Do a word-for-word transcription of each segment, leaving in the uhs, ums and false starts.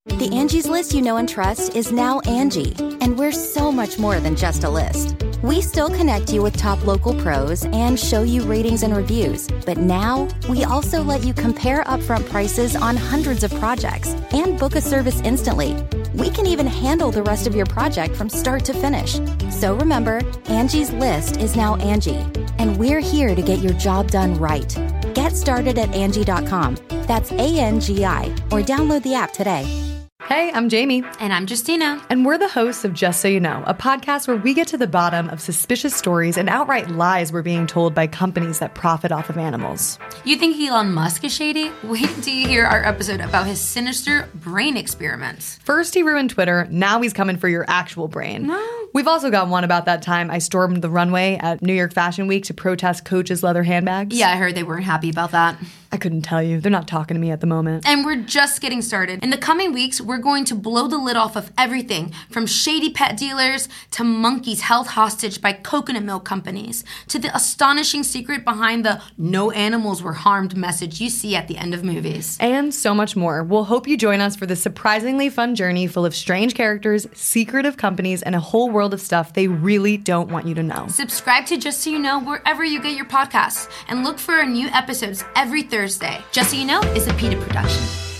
The Angie's List you know and trust is now Angie, and we're so much more than just a list. We still connect you with top local pros and show you ratings and reviews, but now we also let you compare upfront prices on hundreds of projects and book a service instantly. We can even handle the rest of your project from start to finish. So remember, Angie's List is now Angie, and we're here to get your job done right. Get started at Angie dot com. That's A N G I, or download the app today. Hey, I'm Jamie. And I'm Justina. And we're the hosts of Just So You Know, a podcast where we get to the bottom of suspicious stories and outright lies we're being told by companies that profit off of animals. You think Elon Musk is shady? Wait till you hear our episode about his sinister brain experiments. First he ruined Twitter, now he's coming for your actual brain. No. We've also got one about that time I stormed the runway at New York Fashion Week to protest Coach's leather handbags. Yeah, I heard they weren't happy about that. I couldn't tell you. They're not talking to me at the moment. And we're just getting started. In the coming weeks, we're going to blow the lid off of everything from shady pet dealers to monkeys held hostage by coconut milk companies to the astonishing secret behind the no animals were harmed message you see at the end of movies. And so much more. We'll hope you join us for this surprisingly fun journey full of strange characters, secretive companies, and a whole world of stuff they really don't want you to know. Subscribe to Just So You Know wherever you get your podcasts and look for our new episodes every Thursday. Just So You Know is a PETA production.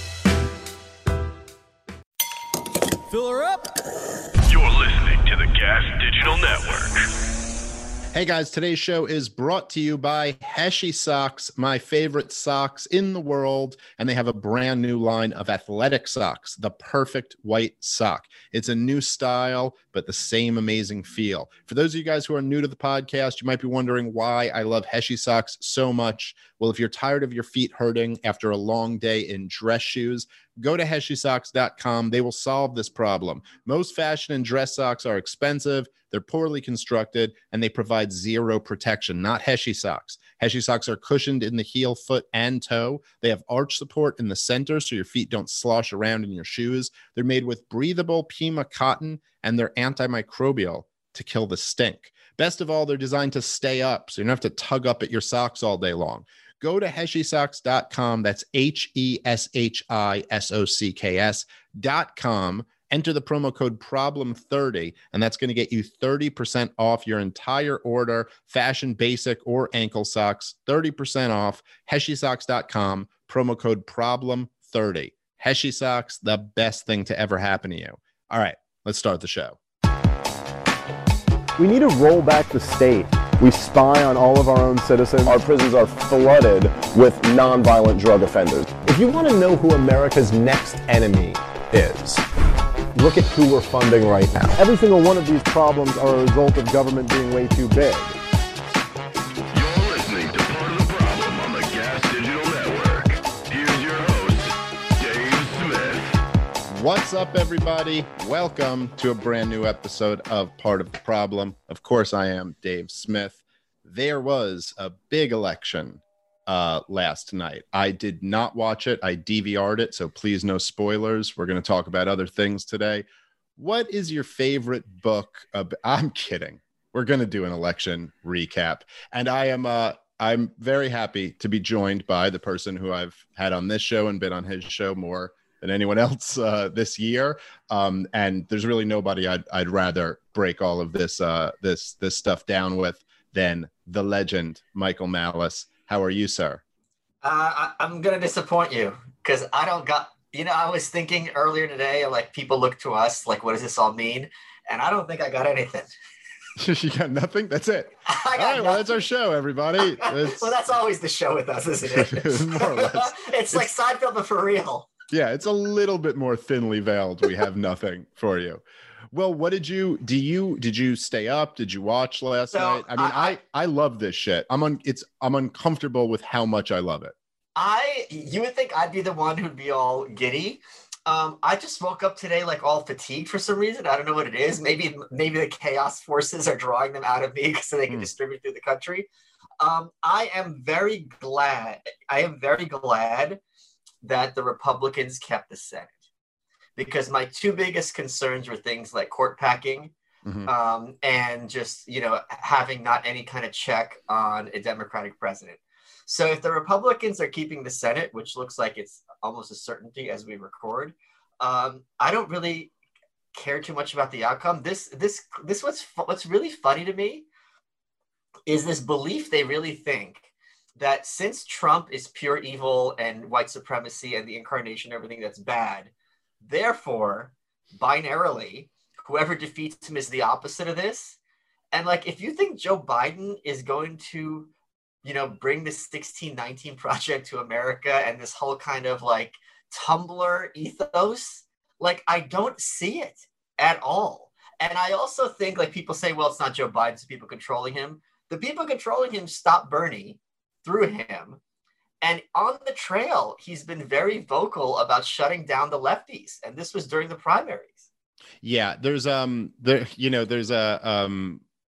Fill her up. You're listening to the Gas Digital Network. Hey guys, today's show is brought to you by Heshy Socks, my favorite socks in the world, and they have a brand new line of athletic socks, the perfect white sock. It's a new style, but the same amazing feel. For those of you guys who are new to the podcast, you might be wondering why I love Heshy Socks so much. Well, if you're tired of your feet hurting after a long day in dress shoes, go to Heshy Socks dot com. They will solve this problem. Most fashion and dress socks are expensive, they're poorly constructed, and they provide zero protection, not Heshy Socks. Heshy Socks are cushioned in the heel, foot, and toe. They have arch support in the center so your feet don't slosh around in your shoes. They're made with breathable Pima cotton, and they're antimicrobial to kill the stink. Best of all, they're designed to stay up, so you don't have to tug up at your socks all day long. Go to Heshy Socks dot com. That's H E S H I S O C K S dot com. Enter the promo code problem thirty, and that's going to get you thirty percent off your entire order, fashion, basic, or ankle socks, thirty percent off, Heshy Socks dot com, promo code problem thirty. Heshy Socks, the best thing to ever happen to you. All right, let's start the show. We need to roll back the state. We spy on all of our own citizens. Our prisons are flooded with nonviolent drug offenders. If you want to know who America's next enemy is, look at who we're funding right now. Every single one of these problems are a result of government being way too big. You're listening to Part of the Problem on the Gas Digital Network. Here's your host, Dave Smith. What's up, everybody? Welcome to a brand new episode of Part of the Problem. Of course, I am Dave Smith. There was a big election uh, last night. I did not watch it. I D V R'd it, so please no spoilers. We're going to talk about other things today. What is your favorite book? Of, I'm kidding. We're going to do an election recap. And I am uh, I'm very happy to be joined by the person who I've had on this show and been on his show more than anyone else uh, this year. Um, and there's really nobody I'd, I'd rather break all of this, uh, this, this stuff down with than the legend, Michael Malice. How are you, sir? Uh, I, I'm going to disappoint you because I don't got, you know, I was thinking earlier today, like people look to us, like, what does this all mean? And I don't think I got anything. You got nothing? That's it. I got all right, nothing. well, that's our show, everybody. It's... well, that's always the show with us, isn't it? More or less. It's, it's like Seinfeld, but for real. Yeah, it's a little bit more thinly veiled. We have nothing for you. Well, what did you do? You did you stay up? Did you watch last so, night? I mean, I, I I love this shit. I'm on. It's I'm uncomfortable with how much I love it. I you would think I'd be the one who'd be all giddy. Um, I just woke up today like all fatigued for some reason. I don't know what it is. Maybe maybe the chaos forces are drawing them out of me so they can mm. distribute through the country. Um, I am very glad. I am very glad that the Republicans kept the Senate, because my two biggest concerns were things like court packing mm-hmm. um, and just, you know, having not any kind of check on a Democratic president. So if the Republicans are keeping the Senate, which looks like it's almost a certainty as we record, Um, I don't really care too much about the outcome. This, this, this what's what's really funny to me is this belief they really think that since Trump is pure evil and white supremacy and the incarnation of everything that's bad, therefore, binarily, whoever defeats him is the opposite of this. And like, if you think Joe Biden is going to, you know, bring this sixteen nineteen project to America and this whole kind of like Tumblr ethos, like, I don't see it at all. And I also think, like, people say, well, it's not Joe Biden, it's people controlling him. The people controlling him stopped Bernie through him. And on the trail, he's been very vocal about shutting down the lefties. And this was during the primaries. Yeah, there's, um, there, you know, there's a, um,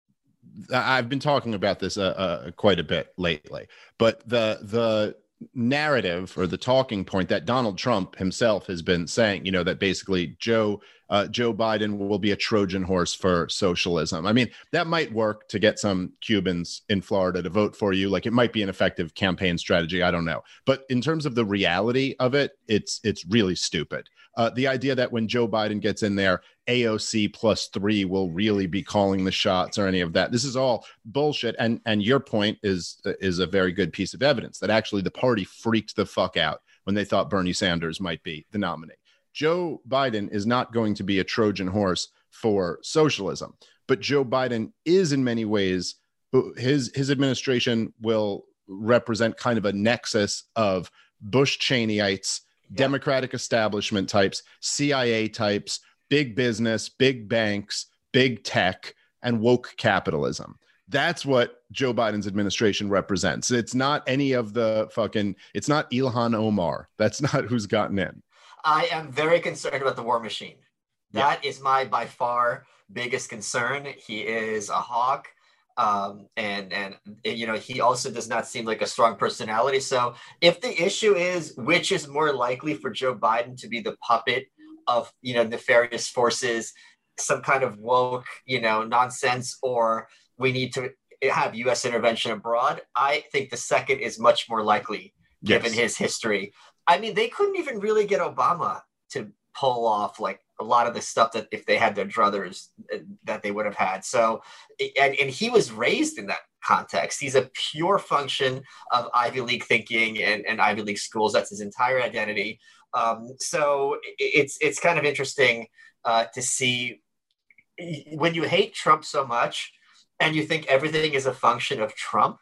I've been talking about this uh, uh, quite a bit lately, but the, the, narrative or the talking point that Donald Trump himself has been saying, you know, that basically Joe uh, Joe Biden will be a Trojan horse for socialism. I mean, that might work to get some Cubans in Florida to vote for you. Like, it might be an effective campaign strategy. I don't know. But in terms of the reality of it, it's it's really stupid. Uh, the idea that when Joe Biden gets in there, A O C plus three will really be calling the shots or any of that. This is all bullshit. And and your point is is a very good piece of evidence that actually the party freaked the fuck out when they thought Bernie Sanders might be the nominee. Joe Biden is not going to be a Trojan horse for socialism, but Joe Biden is in many ways, his his administration will represent kind of a nexus of Bush Cheneyites, yeah. Democratic establishment types, C I A types, big business, big banks, big tech, and woke capitalism. That's what Joe Biden's administration represents. It's not any of the fucking, it's not Ilhan Omar. That's not who's gotten in. I am very concerned about the war machine. That yeah. is my by far biggest concern. He is a hawk. Um, and, and, you know, he also does not seem like a strong personality. So if the issue is which is more likely for Joe Biden to be the puppet of, you know, nefarious forces, some kind of woke, you know, nonsense, or we need to have U S intervention abroad, I think the second is much more likely given yes. his history. I mean, they couldn't even really get Obama to pull off like a lot of the stuff that if they had their druthers that they would have had. So, and, and he was raised in that context. He's a pure function of Ivy League thinking and, and Ivy League schools. That's his entire identity. Um, so it's, it's kind of interesting uh, to see when you hate Trump so much and you think everything is a function of Trump.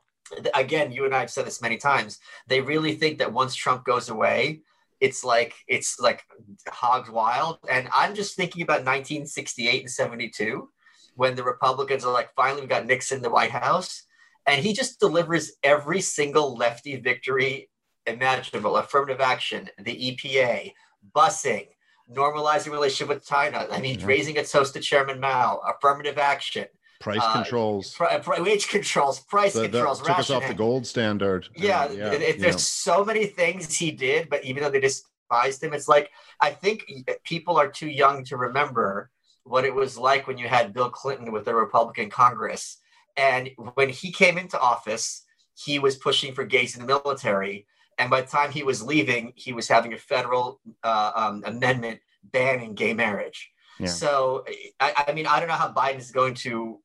Again, you and I have said this many times. They really think that once Trump goes away, it's like it's like hogs wild. And I'm just thinking about nineteen sixty-eight and seventy-two, when the Republicans are like, finally, we got Nixon in the White House, and he just delivers every single lefty victory imaginable: affirmative action, the E P A, busing, normalizing relationship with China. I mean, yeah. raising a toast to Chairman Mao, affirmative action. Price uh, controls, pr- pr- wage controls, price the, the, controls, took us off the gold standard. Yeah, uh, yeah it, it, there's know. so many things he did, but even though they despised him, it's like, I think people are too young to remember what it was like when you had Bill Clinton with the Republican Congress. And when he came into office, he was pushing for gays in the military. And by the time he was leaving, he was having a federal uh, um, amendment banning gay marriage. Yeah. So, I, I mean, I don't know how Biden is going to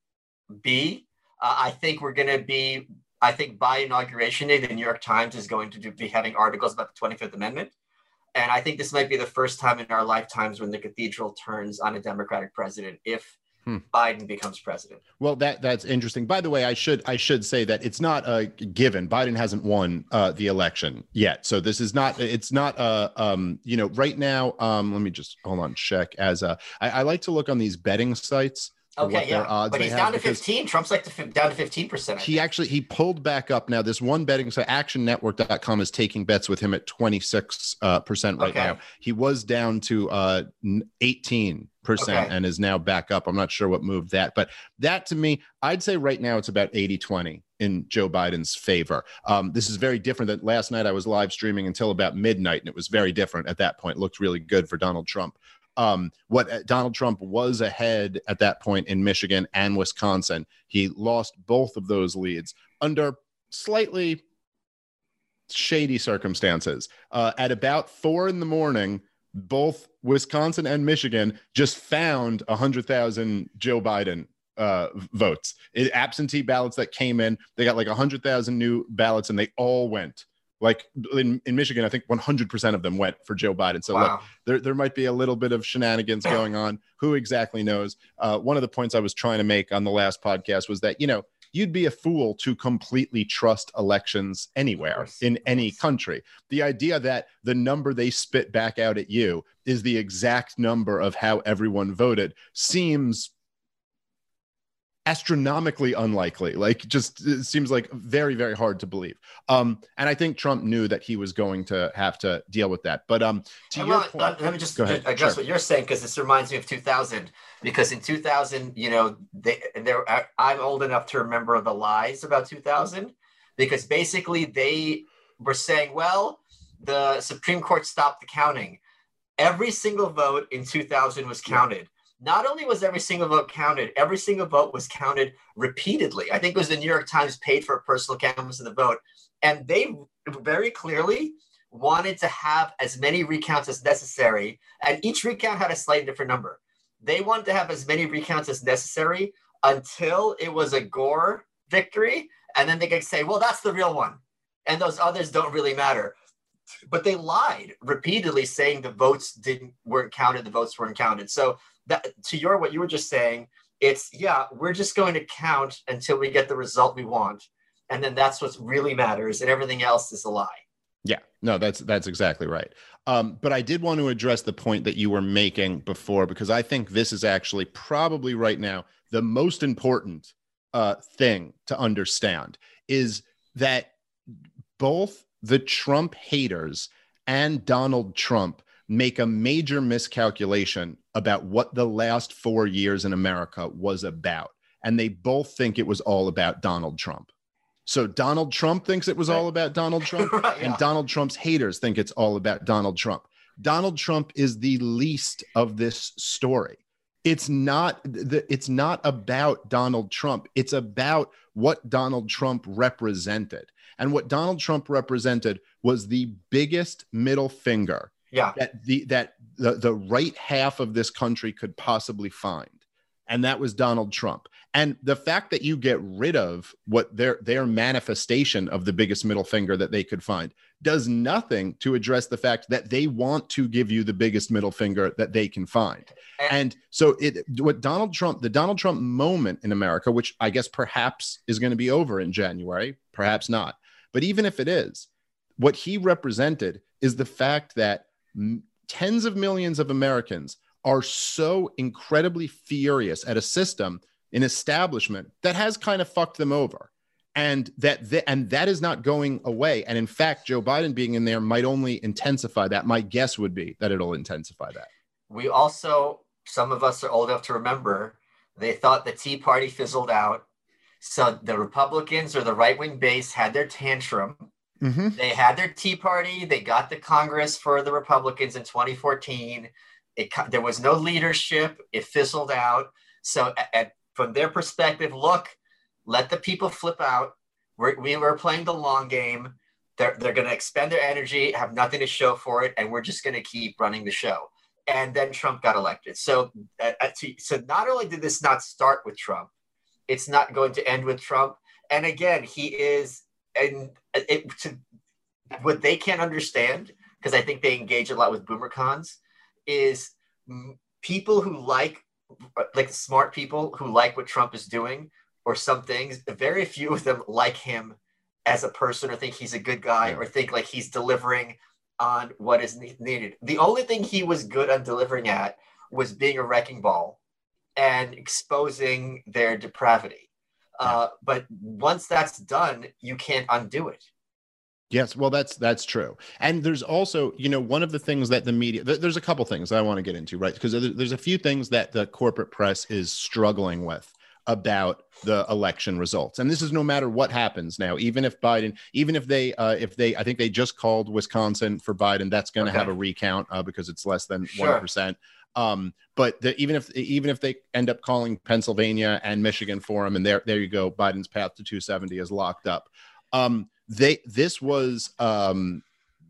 be. Uh, I think we're going to be, I think by inauguration day, the New York Times is going to do, be having articles about the twenty-fifth Amendment. And I think this might be the first time in our lifetimes when the cathedral turns on a Democratic president if hmm. Biden becomes president. Well, that that's interesting. By the way, I should I should say that it's not a given. Biden hasn't won uh, the election yet. So this is not, it's not, uh, um, you know, right now, um, let me just, hold on, check as a, I, I like to look on these betting sites. Okay, yeah, but he's down to fifteen. Trump's like the, down to fifteen percent. He actually, he pulled back up now. This one betting site, action network dot com, is taking bets with him at twenty-six percent right okay. now. He was down to uh, eighteen percent okay. and is now back up. I'm not sure what moved that, but that to me, I'd say right now it's about eighty twenty in Joe Biden's favor. Um, this is very different than last night. I was live streaming until about midnight, and it was very different at that point. It looked really good for Donald Trump. Um, what uh, Donald Trump was ahead at that point in Michigan and Wisconsin. He lost both of those leads under slightly shady circumstances. Uh, at about four in the morning, both Wisconsin and Michigan just found one hundred thousand Joe Biden uh, votes. It, absentee ballots that came in, they got like one hundred thousand new ballots, and they all went. Like in, in Michigan, I think one hundred percent of them went for Joe Biden. So Wow. look, there, there might be a little bit of shenanigans going on. Who exactly knows? Uh, one of the points I was trying to make on the last podcast was that, you know, you'd be a fool to completely trust elections anywhere in any country. The idea that the number they spit back out at you is the exact number of how everyone voted seems astronomically unlikely. Like, just it seems like very, very hard to believe. Um, and I think Trump knew that he was going to have to deal with that. But um, to well, your point, uh, let me just Go ahead. address Sure. what you're saying, because this reminds me of two thousand. Because in two thousand, you know, they, there, I'm old enough to remember the lies about two thousand, because basically they were saying, well, the Supreme Court stopped the counting. Every single vote in two thousand was counted. Not only was every single vote counted, every single vote was counted repeatedly. I think it was the New York Times paid for a personal canvass of the vote. And they very clearly wanted to have as many recounts as necessary. And each recount had a slightly different number. They wanted to have as many recounts as necessary until it was a Gore victory. And then they could say, well, that's the real one. And those others don't really matter. But they lied repeatedly, saying the votes didn't weren't counted, the votes weren't counted. So that, to your what you were just saying, it's yeah, we're just going to count until we get the result we want, and then that's what really matters, and everything else is a lie. Yeah, no, that's that's exactly right. Um, but I did want to address the point that you were making before, because I think this is actually probably right now the most important uh, thing to understand is that both the Trump haters and Donald Trump make a major miscalculation about what the last four years in America was about. And they both think it was all about Donald Trump. So Donald Trump thinks it was all about Donald Trump, Right, and yeah. Donald Trump's haters think it's all about Donald Trump. Donald Trump is the least of this story. It's not the, it's not about Donald Trump. It's about what Donald Trump represented. And what Donald Trump represented was the biggest middle finger Yeah. that the that the, the right half of this country could possibly find. And that was Donald Trump. And the fact that you get rid of what their their manifestation of the biggest middle finger that they could find does nothing to address the fact that they want to give you the biggest middle finger that they can find. And so it what Donald Trump, the Donald Trump moment in America, which I guess perhaps is going to be over in January, perhaps not. But even if it is, what he represented is the fact that m- tens of millions of Americans are so incredibly furious at a system, an establishment that has kind of fucked them over. And that th- and that is not going away. And in fact, Joe Biden being in there might only intensify that. My guess would be that it'll intensify that. We also, some of us are old enough to remember, they thought the Tea Party fizzled out. So the Republicans or the right-wing base had their tantrum. Mm-hmm. They had their Tea Party. They got the Congress for the Republicans in twenty fourteen. It, there was no leadership. It fizzled out. So at, at, from their perspective, look, let the people flip out. We're, we were playing the long game. They're, they're going to expend their energy, have nothing to show for it, and we're just going to keep running the show. And then Trump got elected. So, uh, so not only did this not start with Trump, it's not going to end with Trump. And again, he is, and it, to, what they can't understand, because I think they engage a lot with boomer cons, is people who like, like smart people who like what Trump is doing, or some things, very few of them like him as a person, or think he's a good guy, Yeah. or think like he's delivering on what is ne- needed. The only thing he was good on delivering at was being a wrecking ball and exposing their depravity. Uh, but once that's done, you can't undo it. Yes, well, that's that's true. And there's also, you know, one of the things that the media, th- there's a couple things I want to get into, right? Because there- there's a few things that the corporate press is struggling with about the election results. And this is no matter what happens now, even if Biden, even if they, uh, if they, I think they just called Wisconsin for Biden, that's going to Okay. have a recount uh, because it's less than Sure. one percent. Um, but the, even if even if they end up calling Pennsylvania and Michigan for him, and there there you go, Biden's path to two seventy is locked up. Um, they this was um,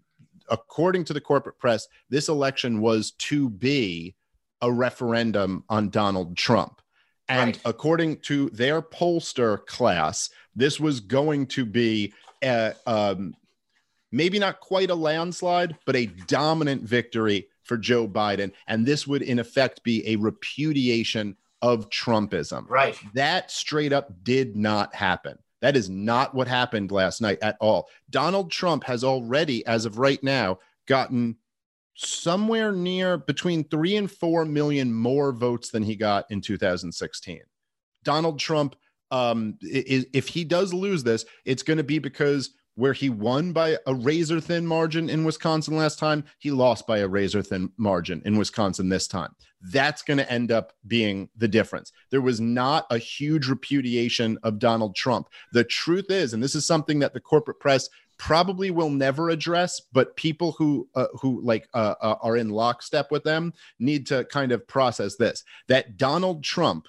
according to the corporate press, this election was to be a referendum on Donald Trump. And Right. according to their pollster class, this was going to be a, um, maybe not quite a landslide, but a dominant victory for Joe Biden. And this would, in effect, be a repudiation of Trumpism. Right. That straight up did not happen. That is not what happened last night at all. Donald Trump has already, as of right now, gotten somewhere near between three and four million more votes than he got in two thousand sixteen. Donald Trump, um, is, if he does lose this, it's going to be because where he won by a razor thin margin in Wisconsin last time, he lost by a razor thin margin in Wisconsin this time. That's going to end up being the difference. There was not a huge repudiation of Donald Trump. The truth is, and this is something that the corporate press probably will never address, but people who uh, who like uh, uh, are in lockstep with them need to kind of process this, that Donald Trump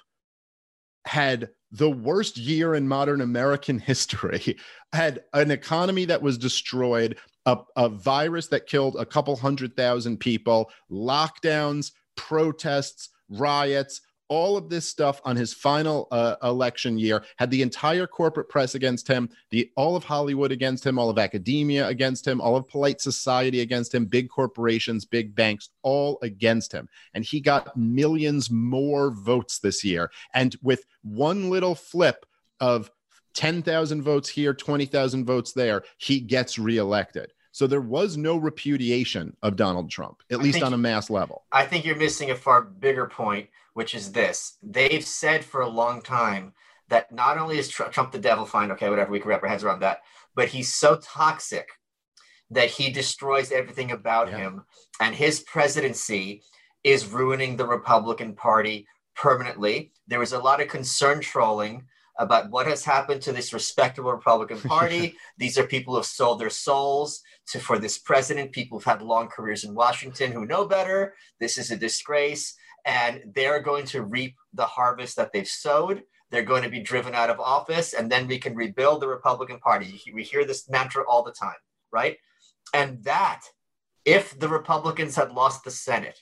had the worst year in modern American history, had an economy that was destroyed, a, a virus that killed a couple hundred thousand people, lockdowns, protests, riots, all of this stuff on his final uh, election year, had the entire corporate press against him, the all of Hollywood against him, all of academia against him, all of polite society against him, big corporations, big banks, all against him. And he got millions more votes this year. And with one little flip of ten thousand votes here, twenty thousand votes there, he gets reelected. So there was no repudiation of Donald Trump, at I least think- on a mass level. I think you're missing a far bigger point, which is this. They've said for a long time that not only is Tr- Trump the devil, fine, okay, whatever, we can wrap our heads around that, but he's so toxic that he destroys everything about Yeah. him. And his presidency is ruining the Republican Party permanently. There was a lot of concern trolling about what has happened to this respectable Republican Party. These are people who have sold their souls to for this president, people who've had long careers in Washington who know better. This is a disgrace. And they're going to reap the harvest that they've sowed. They're going to be driven out of office, and then we can rebuild the Republican Party. We hear this mantra all the time, right? And that, if the Republicans had lost the Senate,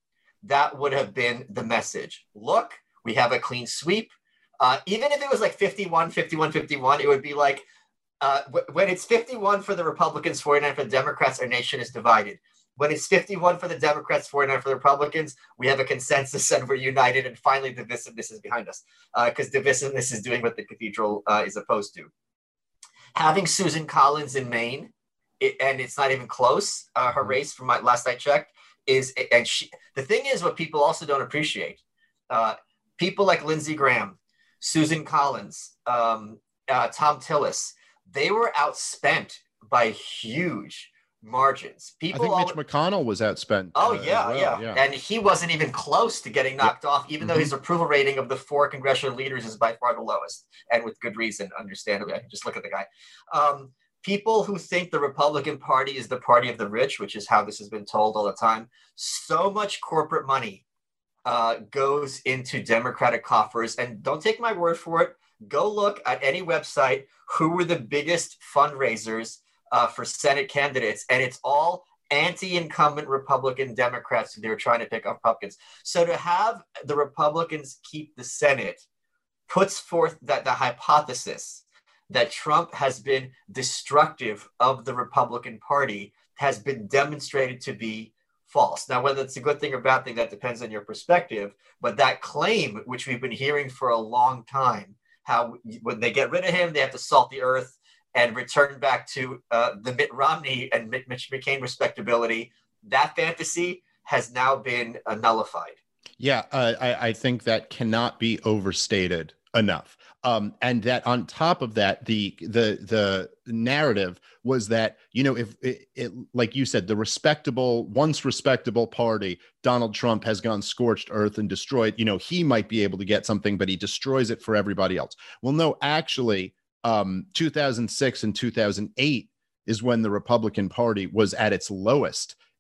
that would have been the message. Look, we have a clean sweep. Uh, even if it was like fifty-one, fifty-one, fifty-one, it would be like, uh, w- when it's fifty-one for the Republicans, forty-nine for the Democrats, our nation is divided. When it's fifty-one for the Democrats, forty-nine for the Republicans, we have a consensus and we're united, and finally divisiveness is behind us, because uh, divisiveness is doing what the cathedral uh, is opposed to. Having Susan Collins in Maine, it, and it's not even close, uh, her race from my, last I checked, is, and she, the thing is what people also don't appreciate, uh, people like Lindsey Graham, Susan Collins, um, uh, Tom Tillis, they were outspent by huge margins. People I think all, Mitch McConnell was outspent. Oh uh, as yeah, well, yeah, and he wasn't even close to getting knocked Yep. off, even though Mhm. his approval rating of the four congressional leaders is by far the lowest, and with good reason, understandably. I can just look at the guy. Um, people who think the Republican Party is the party of the rich, which is how this has been told all the time, so much corporate money uh, goes into Democratic coffers, and don't take my word for it. Go look at any website who were the biggest fundraisers uh, for Senate candidates, and it's all anti-incumbent Republican Democrats who they were trying to pick off Republicans. So to have the Republicans keep the Senate puts forth that the hypothesis that Trump has been destructive of the Republican Party has been demonstrated to be false. Now, whether it's a good thing or bad thing, that depends on your perspective. But that claim, which we've been hearing for a long time, how when they get rid of him, they have to salt the earth and return back to uh, the Mitt Romney and Mitch McCain respectability, that fantasy has now been uh, nullified. Yeah, uh, I, I think that cannot be overstated enough. Um, and that on top of that, the the the narrative was that, you know, if it, it like you said, the respectable, once respectable party, Donald Trump has gone scorched earth and destroyed, you know, he might be able to get something, but he destroys it for everybody else. Well, no, actually, um, two thousand six and two thousand eight is when the Republican Party was at its lowest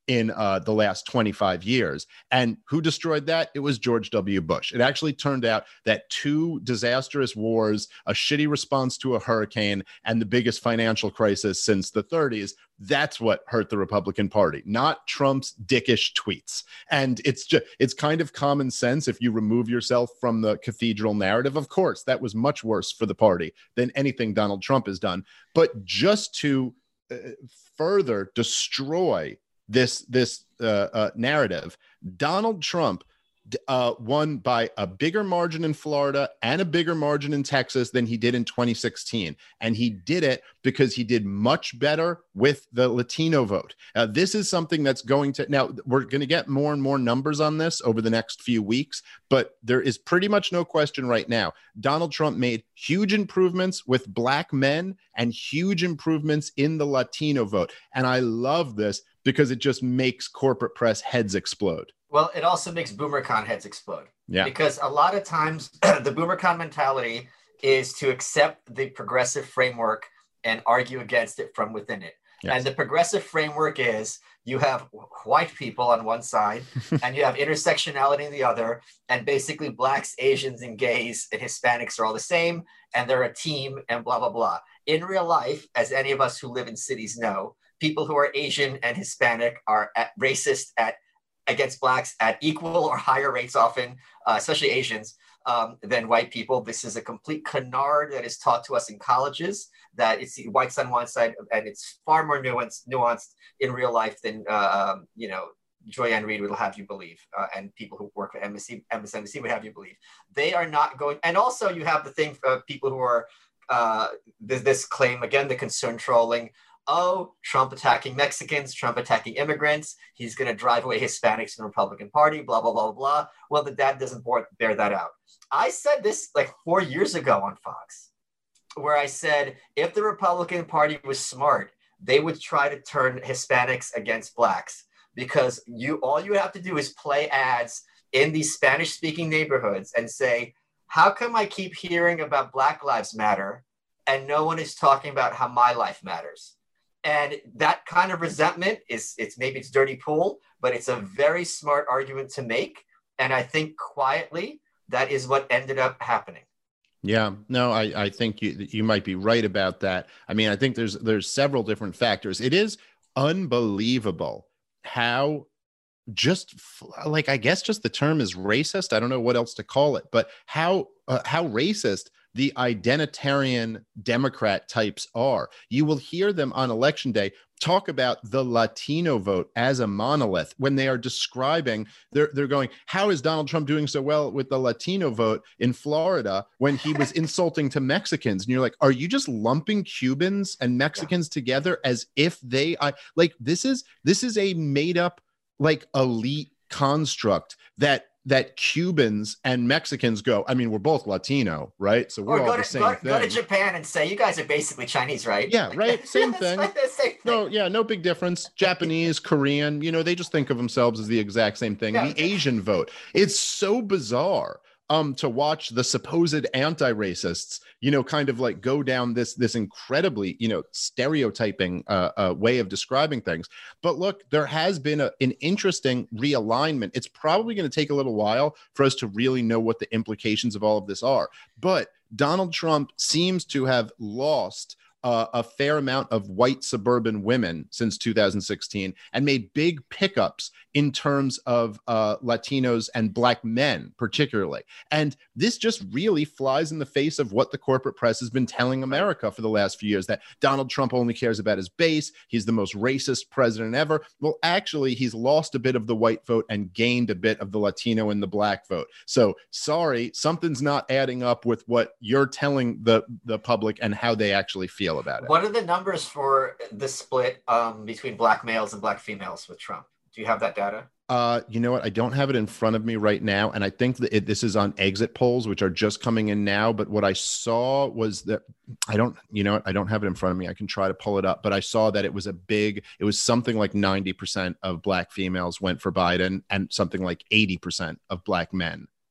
in uh, the last twenty-five years. And who destroyed that? It was George W. Bush. It actually turned out that two disastrous wars, a shitty response to a hurricane, and the biggest financial crisis since the thirties, that's what hurt the Republican Party, not Trump's dickish tweets. And it's just, it's kind of common sense if you remove yourself from the cathedral narrative. Of course, that was much worse for the party than anything Donald Trump has done. But just to uh, further destroy this this uh, uh, narrative, Donald Trump uh, won by a bigger margin in Florida and a bigger margin in Texas than he did in twenty sixteen. And he did it because he did much better with the Latino vote. Uh, this is something that's going to, now we're going to get more and more numbers on this over the next few weeks, but there is pretty much no question right now. Donald Trump made huge improvements with Black men and huge improvements in the Latino vote. And I love this because it just makes corporate press heads explode. Well, it also makes BoomerCon heads explode. Yeah. Because a lot of times the BoomerCon mentality is to accept the progressive framework and argue against it from within it. Yes. And the progressive framework is you have white people on one side and you have intersectionality on the other. And basically Blacks, Asians, and gays and Hispanics are all the same. And they're a team and blah, blah, blah. In real life, as any of us who live in cities know, people who are Asian and Hispanic are at, racist at against Blacks at equal or higher rates often, uh, especially Asians, um, than white people. This is a complete canard that is taught to us in colleges, that it's whites on one side, and it's far more nuanced, nuanced in real life than, uh, um, you know, Joy-Ann Reid will have you believe, uh, and people who work for M S N B C would have you believe. They are not going, and also you have the thing of people who are, uh, this, this claim, again, the concern trolling, oh, Trump attacking Mexicans, Trump attacking immigrants, he's going to drive away Hispanics from the Republican Party, blah, blah, blah, blah. Well, the data doesn't bear that out. I said this like four years ago on Fox, where I said, if the Republican Party was smart, they would try to turn Hispanics against Blacks, because you all you have to do is play ads in these Spanish-speaking neighborhoods and say, how come I keep hearing about Black Lives Matter and no one is talking about how my life matters? And that kind of resentment is, it's maybe it's dirty pool, but it's a very smart argument to make. And I think quietly, that is what ended up happening. Yeah, no, I, I think you you might be right about that. I mean, I think there's there's several different factors. It is unbelievable how just like, I guess just the term is racist. I don't know what else to call it, but how uh, how racist the identitarian Democrat types are. You will hear them on election day talk about the Latino vote as a monolith when they are describing, they're, they're going, how is Donald Trump doing so well with the Latino vote in Florida when he was insulting to Mexicans? And you're like, are you just lumping Cubans and Mexicans yeah. together as if they, I, like, this is, this is a made up, like, elite construct that that Cubans and Mexicans go, I mean, we're both Latino, right? So we're or all go the to, same go, thing. Go to Japan and say, you guys are basically Chinese, right? Yeah, right. Same thing. Like the same thing. No, yeah, no big difference. Japanese, Korean, you know, they just think of themselves as the exact same thing. Yeah. The Asian vote. It's so bizarre um, to watch the supposed anti-racists, you know, kind of like go down this, this incredibly, you know, stereotyping uh, uh, way of describing things. But look, there has been a, an interesting realignment. It's probably going to take a little while for us to really know what the implications of all of this are. But Donald Trump seems to have lost Uh, a fair amount of white suburban women since two thousand sixteen and made big pickups in terms of uh, Latinos and Black men, particularly. And this just really flies in the face of what the corporate press has been telling America for the last few years, that Donald Trump only cares about his base. He's the most racist president ever. Well, actually, he's lost a bit of the white vote and gained a bit of the Latino and the Black vote. So sorry, something's not adding up with what you're telling the, the public and how they actually feel about it. What are the numbers for the split um, between Black males and Black females with Trump? Do you have that data? Uh, you know what? I don't have it in front of me right now. And I think that it, this is on exit polls, which are just coming in now. But what I saw was that I don't, you know what? I don't have it in front of me. I can try to pull it up. But I saw that it was a big, it was something like ninety percent of Black females went for Biden and something like eighty percent of Black men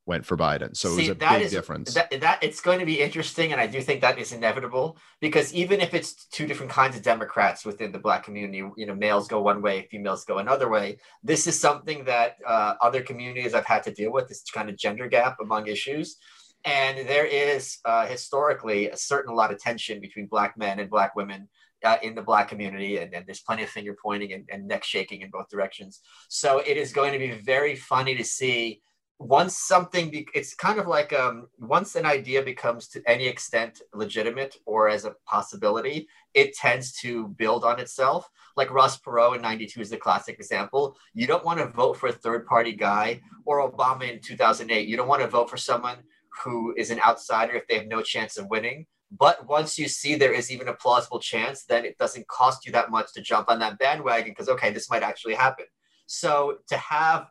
went for Biden. So See, it was a that big is, difference. That, that it's going to be interesting, and I do think that is inevitable, because even if it's two different kinds of Democrats within the Black community, you know, males go one way, females go another way. This is something that uh, other communities I've had to deal with, this kind of gender gap among issues. And there is uh, historically a certain lot of tension between Black men and Black women uh, in the Black community. And, and there's plenty of finger pointing and, and neck shaking in both directions. So it is going to be very funny to see once something, be, it's kind of like um, once an idea becomes to any extent legitimate or as a possibility, it tends to build on itself. Like Ross Perot in ninety-two is the classic example. You don't want to vote for a third party guy, or Obama in two thousand eight. You don't want to vote for someone who is an outsider if they have no chance of winning. But once you see there is even a plausible chance, then it doesn't cost you that much to jump on that bandwagon because, okay, this might actually happen. So to have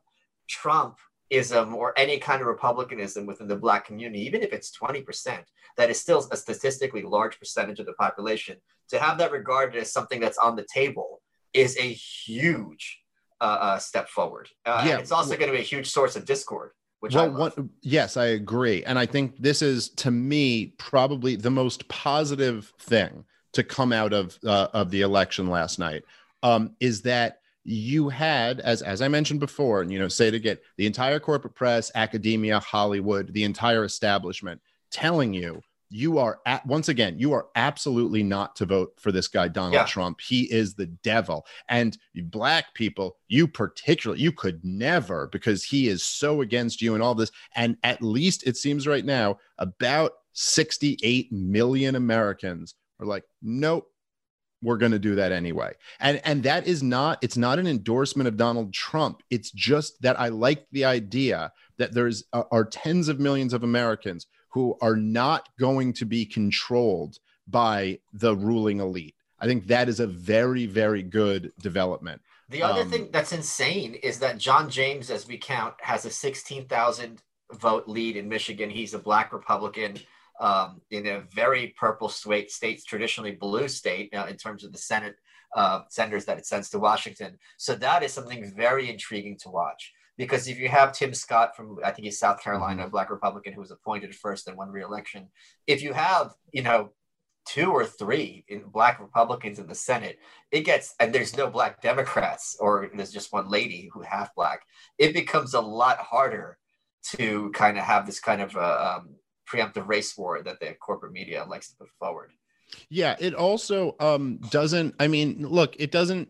Trumpism or any kind of Republicanism within the Black community, even if it's twenty percent, that is still a statistically large percentage of the population, to have that regarded as something that's on the table is a huge uh, uh, step forward. Uh, Yeah. and it's also going to be a huge source of discord. Which Well, I love. one, yes, I agree. And I think this is, to me, probably the most positive thing to come out of uh, of the election last night, um, is that you had, as as I mentioned before, and, you know, say it again, the entire corporate press, academia, Hollywood, the entire establishment telling you, you are, at, once again, you are absolutely not to vote for this guy, Donald Yeah. Trump. He is the devil. And Black people, you particularly, you could never, because he is so against you and all this. And at least it seems right now, about sixty-eight million Americans are like, nope, we're going to do that anyway. And and that is not, it's not an endorsement of Donald Trump. It's just that I like the idea that there's uh, are tens of millions of Americans who are not going to be controlled by the ruling elite. I think that is a very, very good development. The other Um, thing that's insane is that John James, as we count, has a sixteen thousand vote lead in Michigan. He's a Black Republican um, in a very purple state, states traditionally blue state uh, in terms of the Senate uh, senators that it sends to Washington. So that is something very intriguing to watch. Because if you have Tim Scott from, I think he's South Carolina, a Black Republican who was appointed first and won re-election. If you have, you know, two or three in Black Republicans in the Senate, it gets, and there's no Black Democrats, or there's just one lady who half Black, it becomes a lot harder to kind of have this kind of uh, um, preemptive race war that the corporate media likes to put forward. Yeah, it also um, doesn't, I mean, look, it doesn't,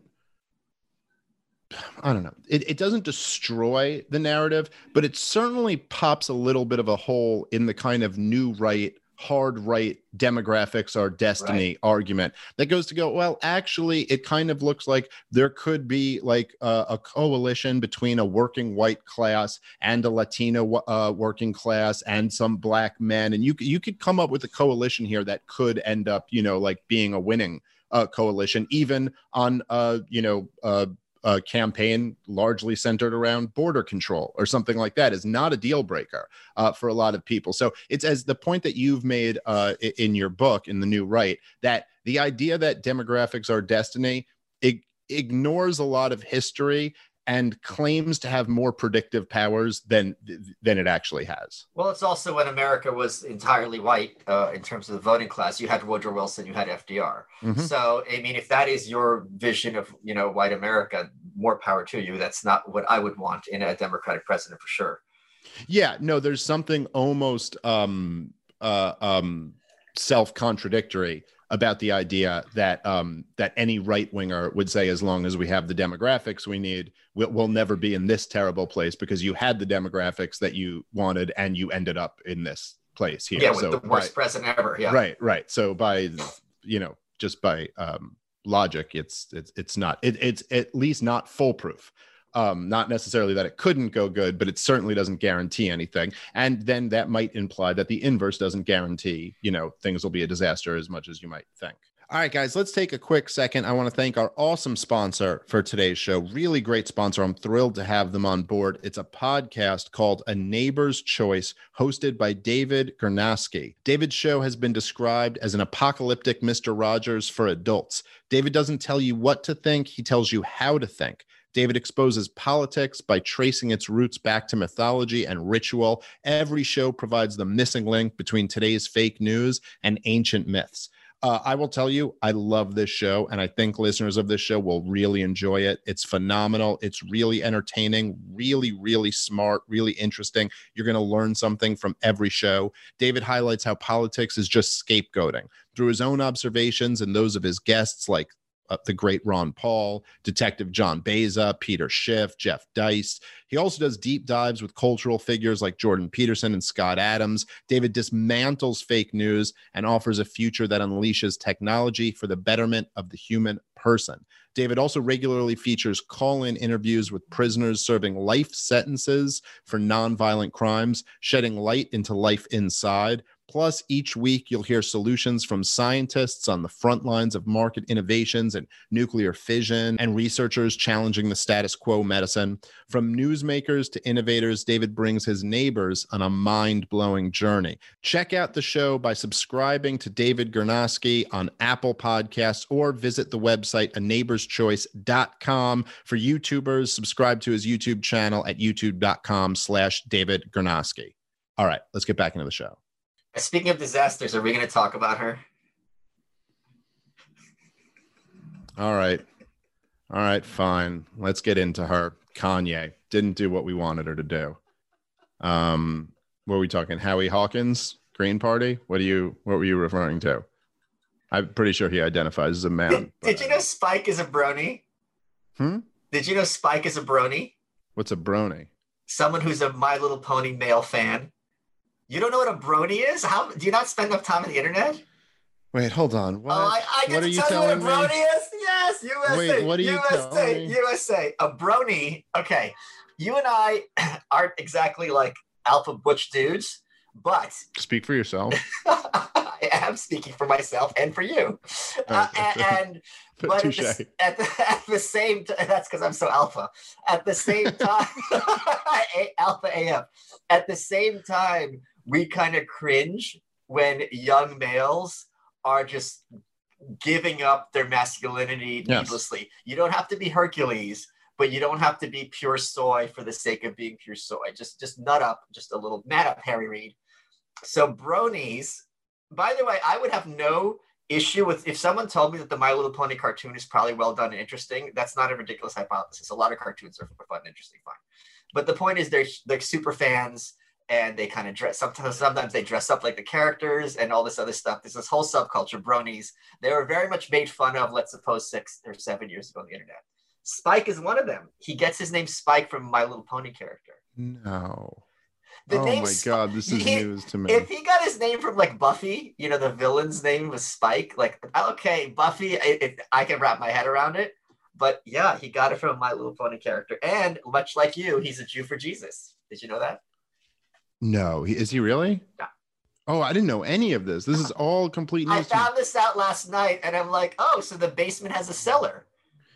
I don't know. It, it doesn't destroy the narrative, but it certainly pops a little bit of a hole in the kind of new right, hard right demographics are destiny Right. argument that goes to go, well, actually, it kind of looks like there could be like a, a coalition between a working white class and a Latino uh, working class and some Black men. And you, you could come up with a coalition here that could end up, you know, like being a winning uh, coalition, even on, uh, you know, uh, a campaign largely centered around border control or something like that is not a deal breaker uh, for a lot of people. So it's as the point that you've made uh, in your book, in The New Right, that the idea that demographics are destiny, it ignores a lot of history and claims to have more predictive powers than than it actually has. Well, it's also when America was entirely white uh, in terms of the voting class. You had Woodrow Wilson, you had F D R. Mhm. So, I mean, if that is your vision of, you know, white America, more power to you. That's not what I would want in a Democratic president for sure. Yeah, no, there's something almost um, uh, um, self-contradictory about the idea that um, that any right winger would say, as long as we have the demographics we need, we'll, we'll never be in this terrible place because you had the demographics that you wanted and you ended up in this place here. Yeah, with So the worst by- president ever. Yeah. Right, right. So by, you know, just by um, logic, it's it's it's not it, it's at least not foolproof. Um, not necessarily that it couldn't go good, but it certainly doesn't guarantee anything. And then that might imply that the inverse doesn't guarantee, you know, things will be a disaster as much as you might think. All right, guys, let's take a quick second. I want to thank our awesome sponsor for today's show. Really great sponsor. I'm thrilled to have them on board. It's a podcast called A Neighbor's Choice, hosted by David Gernowski. David's show has been described as an apocalyptic Mister Rogers for adults. David doesn't tell you what to think. He tells you how to think. David exposes politics by tracing its roots back to mythology and ritual. Every show provides the missing link between today's fake news and ancient myths. Uh, I will tell you, I love this show, and I think listeners of this show will really enjoy it. It's phenomenal. It's really entertaining, really, really smart, really interesting. You're going to learn something from every show. David highlights how politics is just scapegoating through his own observations and those of his guests, like Uh, the great Ron Paul, Detective John Beza, Peter Schiff, Jeff Deist. He also does deep dives with cultural figures like Jordan Peterson and Scott Adams. David dismantles fake news and offers a future that unleashes technology for the betterment of the human person. David also regularly features call-in interviews with prisoners serving life sentences for nonviolent crimes, shedding light into life inside. Plus, each week you'll hear solutions from scientists on the front lines of market innovations and nuclear fission, and researchers challenging the status quo medicine. From newsmakers to innovators, David brings his neighbors on a mind-blowing journey. Check out the show by subscribing to David Gurnosky on Apple Podcasts, or visit the website a neighbors choice dot com. For YouTubers, subscribe to his YouTube channel at youtube dot com slash David Gurnosky. All right, let's get back into the show. Speaking of disasters, are we going to talk about her? All right. All right, fine. Let's get into her. Kanye didn't do what we wanted her to do. Um, what were we talking? Howie Hawkins, Green Party? What do you? What were you referring to? I'm pretty sure he identifies as a man. Did, but... did you know Spike is a brony? Hmm? Did you know Spike is a brony? What's a brony? Someone who's a My Little Pony male fan. You don't know what a brony is? How do you not spend enough time on the internet? Wait, hold on. What? Oh, I, I get what to are you tell you what a telling brony me? is? Yes, U S A. Wait, what are you U S A, telling me? U S A. A brony. Okay, you and I aren't exactly like alpha butch dudes, but Speak for yourself. I am speaking for myself and for you. Uh, and, and but at the, at the at the same time, that's because I'm so alpha. At the same time, alpha A F. At the same time, we kind of cringe when young males are just giving up their masculinity Yes. needlessly. You don't have to be Hercules, but you don't have to be pure soy for the sake of being pure soy. Just just nut up, just a little nut up, Harry Reid. So bronies, by the way, I would have no issue with if someone told me that the My Little Pony cartoon is probably well done and interesting. That's not a ridiculous hypothesis. A lot of cartoons are fun and interesting, fine. But the point is they're they're super fans. And they kind of dress, sometimes, sometimes they dress up like the characters and all this other stuff. There's this whole subculture, bronies. They were very much made fun of, let's suppose, six or seven years ago on the internet. Spike is one of them. He gets his name Spike from My Little Pony character. No. The oh name my Sp- God, this is he- news to me. If he got his name from like Buffy, you know, the villain's name was Spike. Like, okay, Buffy, it, it, I can wrap my head around it. But yeah, he got it from a My Little Pony character. And much like you, he's a Jew for Jesus. Did you know that? No, he, is he really? Yeah. Oh, I didn't know any of this. This is all complete I news. to me. found this out last night, and I'm like, oh, so the basement has a cellar.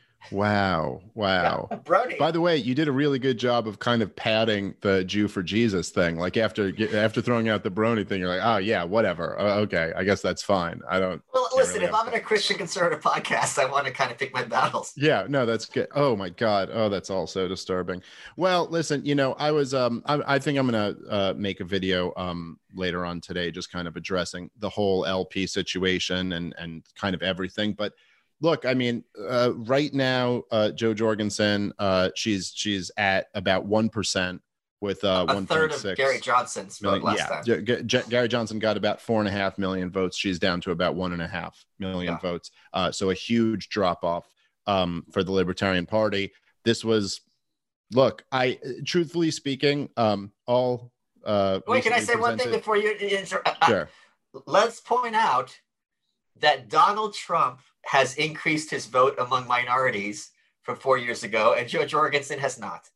Wow. Wow. Yeah, brony. By the way, you did a really good job of kind of padding the Jew for Jesus thing. Like after after throwing out the brony thing, you're like, oh yeah, whatever. Uh, okay, I guess that's fine. I don't. Well, can't listen, really if have- I'm in a Christian conservative podcast, I want to kind of pick my battles. Yeah, no, that's good. Oh my God. Oh, that's all so disturbing. Well, listen, you know, I was, um, I, I think I'm going to uh, make a video um, later on today, just kind of addressing the whole L P situation and, and kind of everything. But look, I mean, uh, right now, uh, Jo Jorgensen, uh, she's, she's at about one percent with uh, a one third point six of Gary Johnson's vote million. last Yeah, time. G- G- G- Gary Johnson got about four and a half million votes. She's down to about one and a half million Yeah. votes. Uh, so a huge drop off um, for the Libertarian Party. This was, look, I truthfully speaking, um, all. Uh, Wait, can I say recently one thing presented- before you? Inter- uh, Sure. Let's point out that Donald Trump has increased his vote among minorities from four years ago, and Jo Jorgensen has not.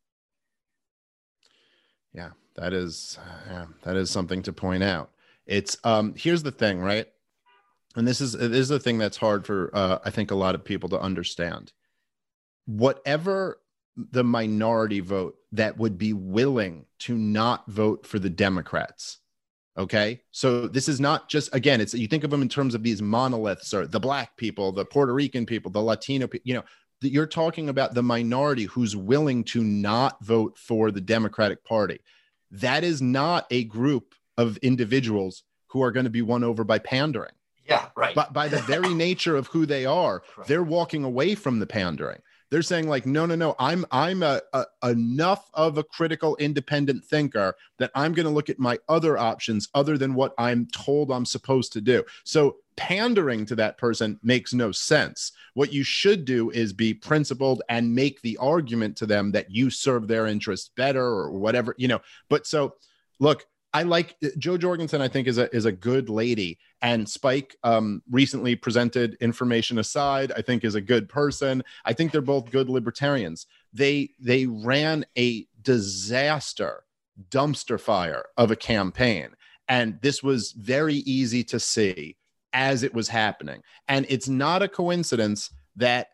Yeah, that is yeah, that is something to point out. It's um here's the thing, right? And this is this is the thing that's hard for uh, I think a lot of people to understand. Whatever the minority vote that would be willing to not vote for the Democrats. Okay, so this is not just, again, it's, you think of them in terms of these monoliths, or the Black people, the Puerto Rican people, the Latino people, you know, that you're talking about the minority who's willing to not vote for the Democratic Party. That is not a group of individuals who are going to be won over by pandering. Yeah, right. But by the very nature of who they are, right. they're walking away from the pandering. They're saying like, no, no, no, I'm I'm a, a, enough of a critical independent thinker that I'm going to look at my other options other than what I'm told I'm supposed to do. So pandering to that person makes no sense. What you should do is be principled and make the argument to them that you serve their interests better or whatever, you know. But so look, I like Jo Jorgensen, I think is a is a good lady, and Spike um, recently presented Information Aside, I think is a good person. I think they're both good libertarians. They they ran a disaster dumpster fire of a campaign, and this was very easy to see as it was happening. And it's not a coincidence that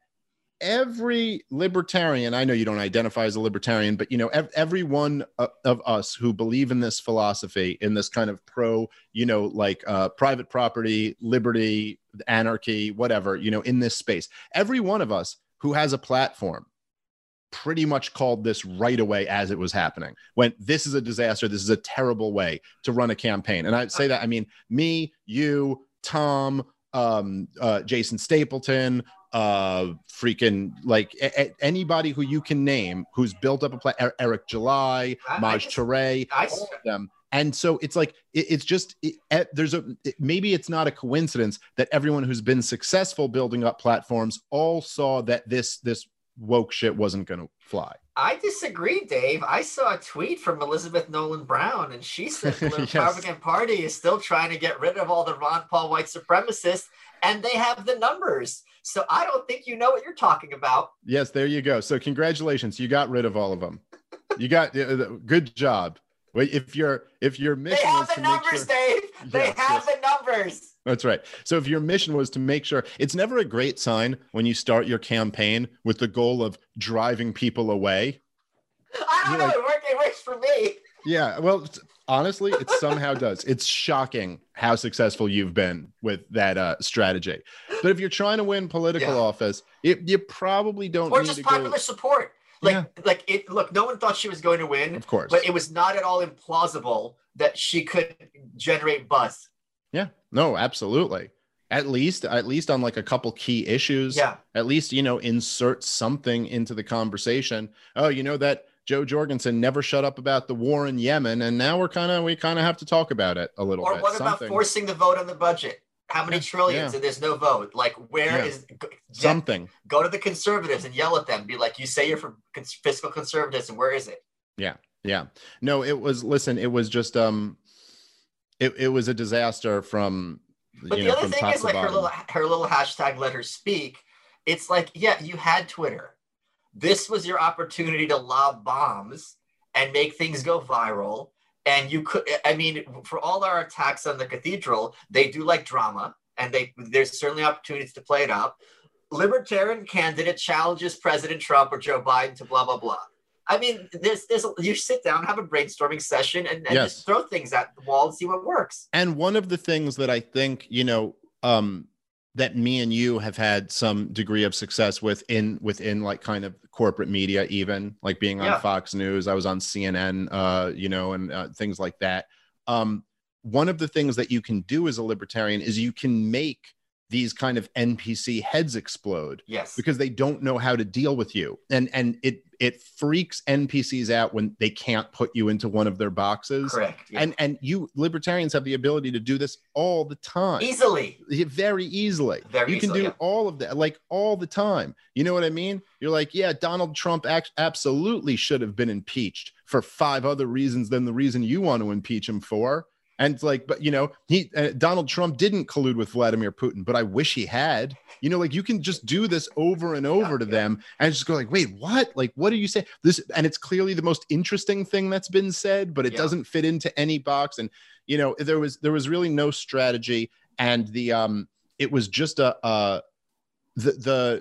every libertarian, I know you don't identify as a libertarian, but you know, ev- every one of, of us who believe in this philosophy, in this kind of pro, you know, like uh, private property, liberty, anarchy, whatever, you know, in this space, every one of us who has a platform pretty much called this right away as it was happening. When this is a disaster, this is a terrible way to run a campaign. And I say that, I mean, me, you, Tom, um, uh, Jason Stapleton, uh freaking like a- a- anybody who you can name who's built up a play, er- Eric July, Maj Touré, all of them. And so it's like it, it's just it, it, there's a it, maybe it's not a coincidence that everyone who's been successful building up platforms all saw that this this woke shit wasn't going to fly. I disagree, Dave. I saw a tweet from Elizabeth Nolan Brown, and she said the Yes. Republican Party is still trying to get rid of all the Ron Paul white supremacists, and they have the numbers. So I don't think you know what you're talking about. Yes, there you go. So congratulations, you got rid of all of them. You got uh, good job. Wait, if your if your mission They was have to the make numbers, sure, Dave. They Yes, have yes. the numbers. That's right. So if your mission was to make sure, it's never a great sign when you start your campaign with the goal of driving people away. I don't You're know. like- It worked. It works for me. Yeah, well, it's- honestly, it somehow does. It's shocking how successful you've been with that uh, strategy. But if you're trying to win political Yeah. office, it, you probably don't Or need just to popular go. support. Like, Yeah. like it. Look, no one thought she was going to win, Of course. but it was not at all implausible that she could generate buzz. Yeah, no, absolutely. At least, at least on like a couple key issues. Yeah. At least, you know, insert something into the conversation. Oh, you know that Jo Jorgensen never shut up about the war in Yemen, and now we're kind of we kind of have to talk about it a little Or bit. what about Something. forcing the vote on the budget? How many Yeah, trillions yeah. and there's no vote? Like, where Yeah. is go, Something. Go to the conservatives and yell at them. Be like, you say you're for cons- fiscal conservatism. Where is it? Yeah. Yeah. No, it was, listen, it was just, um, it, it was a disaster from, But you the know, other from thing top is, to like, her bottom. little her little hashtag let her speak. It's like, yeah, you had Twitter. This was your opportunity to lob bombs and make things go viral. And you could, I mean, for all our attacks on the cathedral, they do like drama, and they there's certainly opportunities to play it up. Libertarian candidate challenges President Trump or Joe Biden to blah blah blah. I mean, there's there's you sit down, have a brainstorming session, and, and Yes. just throw things at the wall and see what works. And one of the things that I think, you know, um, that me and you have had some degree of success with in within like kind of corporate media, even like being on Yeah. Fox News, I was on C N N, uh, you know, and uh, things like that. Um, one of the things that you can do as a libertarian is you can make these kind of N P C heads explode Yes. because they don't know how to deal with you. And and it it freaks N P Cs out when they can't put you into one of their boxes. Correct. Yeah. And and you libertarians have the ability to do this all the time. Easily. Yeah, very easily. Very you can easily, do yeah. all of that, like all the time. You know what I mean? You're like, yeah, Donald Trump act- absolutely should have been impeached for five other reasons than the reason you want to impeach him for. And it's like, but you know, he uh, Donald Trump didn't collude with Vladimir Putin, but I wish he had. You know, like you can just do this over and over to them and just go like, wait, what? Like, what do you say? This, and it's clearly the most interesting thing that's been said, but it Yeah. doesn't fit into any box. And you know, there was there was really no strategy, and the um, it was just a uh, the the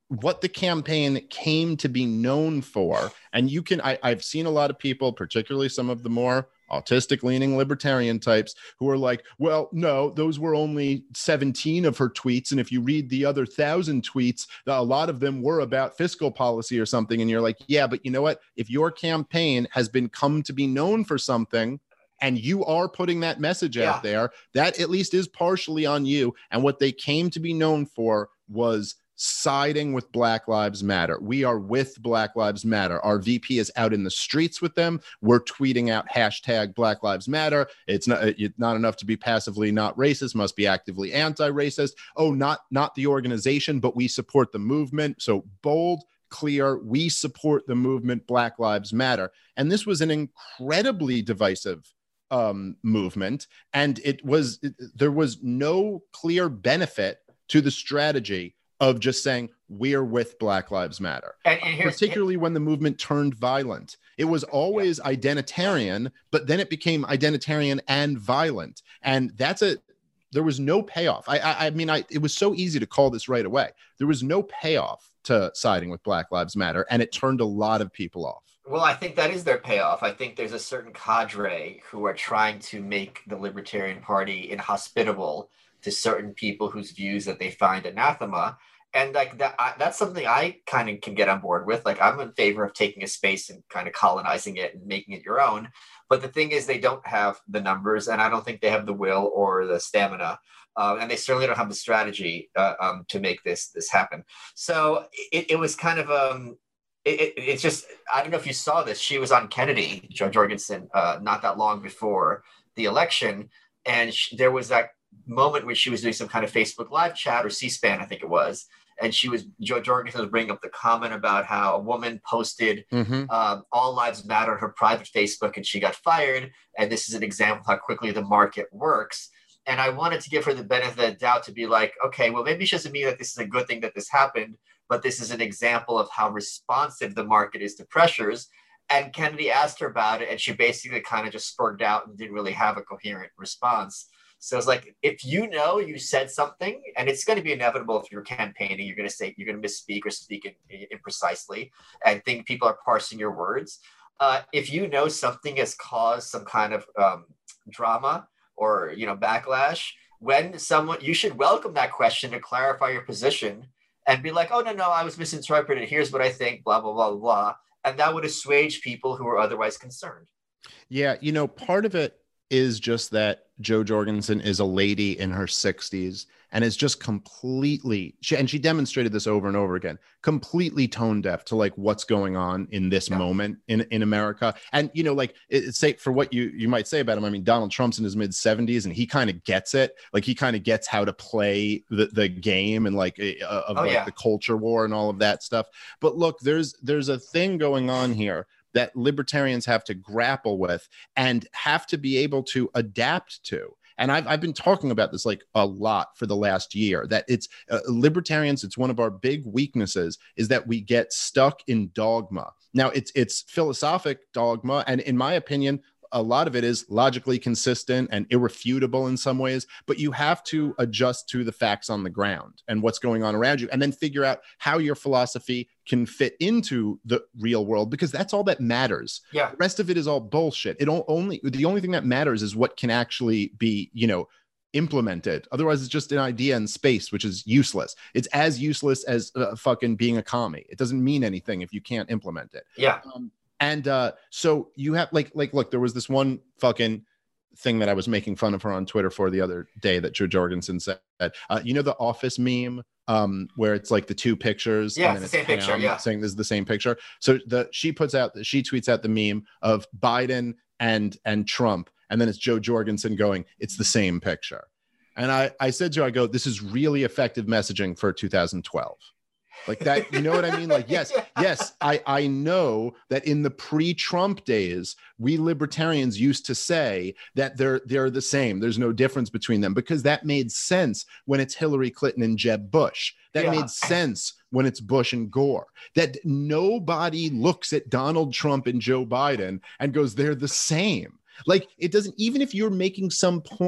what the campaign came to be known for. And you can, I, I've seen a lot of people, particularly some of the more autistic leaning libertarian types, who are like, well, no, those were only seventeen of her tweets. And if you read the other thousand tweets, a lot of them were about fiscal policy or something. And you're like, yeah, but you know what? If your campaign has been come to be known for something, and you are putting that message Yeah. out there, that at least is partially on you. And what they came to be known for was siding with Black Lives Matter. We are with Black Lives Matter. Our V P is out in the streets with them. We're tweeting out hashtag Black Lives Matter. It's not, it's not enough to be passively not racist, must be actively anti-racist. Oh, not, not the organization, but we support the movement. So bold, clear, we support the movement, Black Lives Matter. And this was an incredibly divisive um, movement. And it was, it, there was no clear benefit to the strategy of just saying we're with Black Lives Matter, And, and here's, particularly when the movement turned violent. It was always identitarian, but then it became identitarian and violent. And that's a, there was no payoff. I, I, I mean, I, it was so easy to call this right away. There was no payoff to siding with Black Lives Matter, and it turned a lot of people off. Well, I think that is their payoff. I think there's a certain cadre who are trying to make the Libertarian Party inhospitable to certain people whose views that they find anathema. And like that, I, that's something I kind of can get on board with. Like, I'm in favor of taking a space and kind of colonizing it and making it your own. But the thing is, they don't have the numbers, and I don't think they have the will or the stamina. Uh, and they certainly don't have the strategy uh, um, to make this this happen. So it, it was kind of, um, it, it, it's just, I don't know if you saw this. She was on Kennedy, Jo Jorgensen, uh, not that long before the election. And she, there was that moment when she was doing some kind of Facebook live chat, or C-SPAN, I think it was. And she was, Jo Jorgensen was bringing up the comment about how a woman posted Mm-hmm. um, All Lives Matter on her private Facebook, and she got fired. And this is an example of how quickly the market works. And I wanted to give her the benefit of the doubt to be like, okay, well, maybe she doesn't mean that this is a good thing that this happened, but this is an example of how responsive the market is to pressures. And Kennedy asked her about it, and she basically kind of just spurred out and didn't really have a coherent response. So it's like, if you know you said something, and it's going to be inevitable if you're campaigning, you're going to say, you're going to misspeak or speak in, imprecisely, and think people are parsing your words. Uh, if you know something has caused some kind of um, drama or, you know, backlash, when someone, you should welcome that question to clarify your position and be like, oh, no, no, I was misinterpreted. Here's what I think, blah, blah, blah, blah. And that would assuage people who are otherwise concerned. Yeah, you know, part of it is just that Jo Jorgensen is a lady in her sixties and is just completely, she, and she demonstrated this over and over again, completely tone deaf to like what's going on in this Yeah. moment in, in America. And, you know, like it, say for what you, you might say about him, I mean, Donald Trump's in his mid seventies and he kind of gets it. Like he kind of gets how to play the, the game and like uh, of Oh, like yeah. the culture war and all of that stuff. But look, there's, there's a thing going on here that libertarians have to grapple with and have to be able to adapt to. And I've, I've been talking about this like a lot for the last year, that it's uh, libertarians, it's one of our big weaknesses is that we get stuck in dogma. Now it's, it's philosophic dogma. And in my opinion, a lot of it is logically consistent and irrefutable in some ways, but you have to adjust to the facts on the ground and what's going on around you, and then figure out how your philosophy can fit into the real world, because that's all that matters. Yeah. The rest of it is all bullshit. It don't only, the only thing that matters is what can actually be, you know, implemented. Otherwise, it's just an idea in space, which is useless. It's as useless as uh, fucking being a commie. It doesn't mean anything if you can't implement it. Yeah. Um, And uh, so you have like, like, look, there was this one fucking thing that I was making fun of her on Twitter for the other day that Jo Jorgensen said, uh, you know, the Office meme um, where it's like the two pictures. Yeah, and then it's the same picture, Pam yeah. saying this is the same picture. So the, she puts out, she tweets out the meme of Biden and, and Trump. And then it's Jo Jorgensen going, it's the same picture. And I, I said to her, I go, this is really effective messaging for two thousand twelve. Like that, you know what I mean? Like, yes, yes, I, I know that in the pre-Trump days, we libertarians used to say that they're they're the same. There's no difference between them, because that made sense when it's Hillary Clinton and Jeb Bush. That Yeah. made sense when it's Bush and Gore. That nobody looks at Donald Trump and Joe Biden and goes, they're the same. Like, it doesn't, even if you're making some point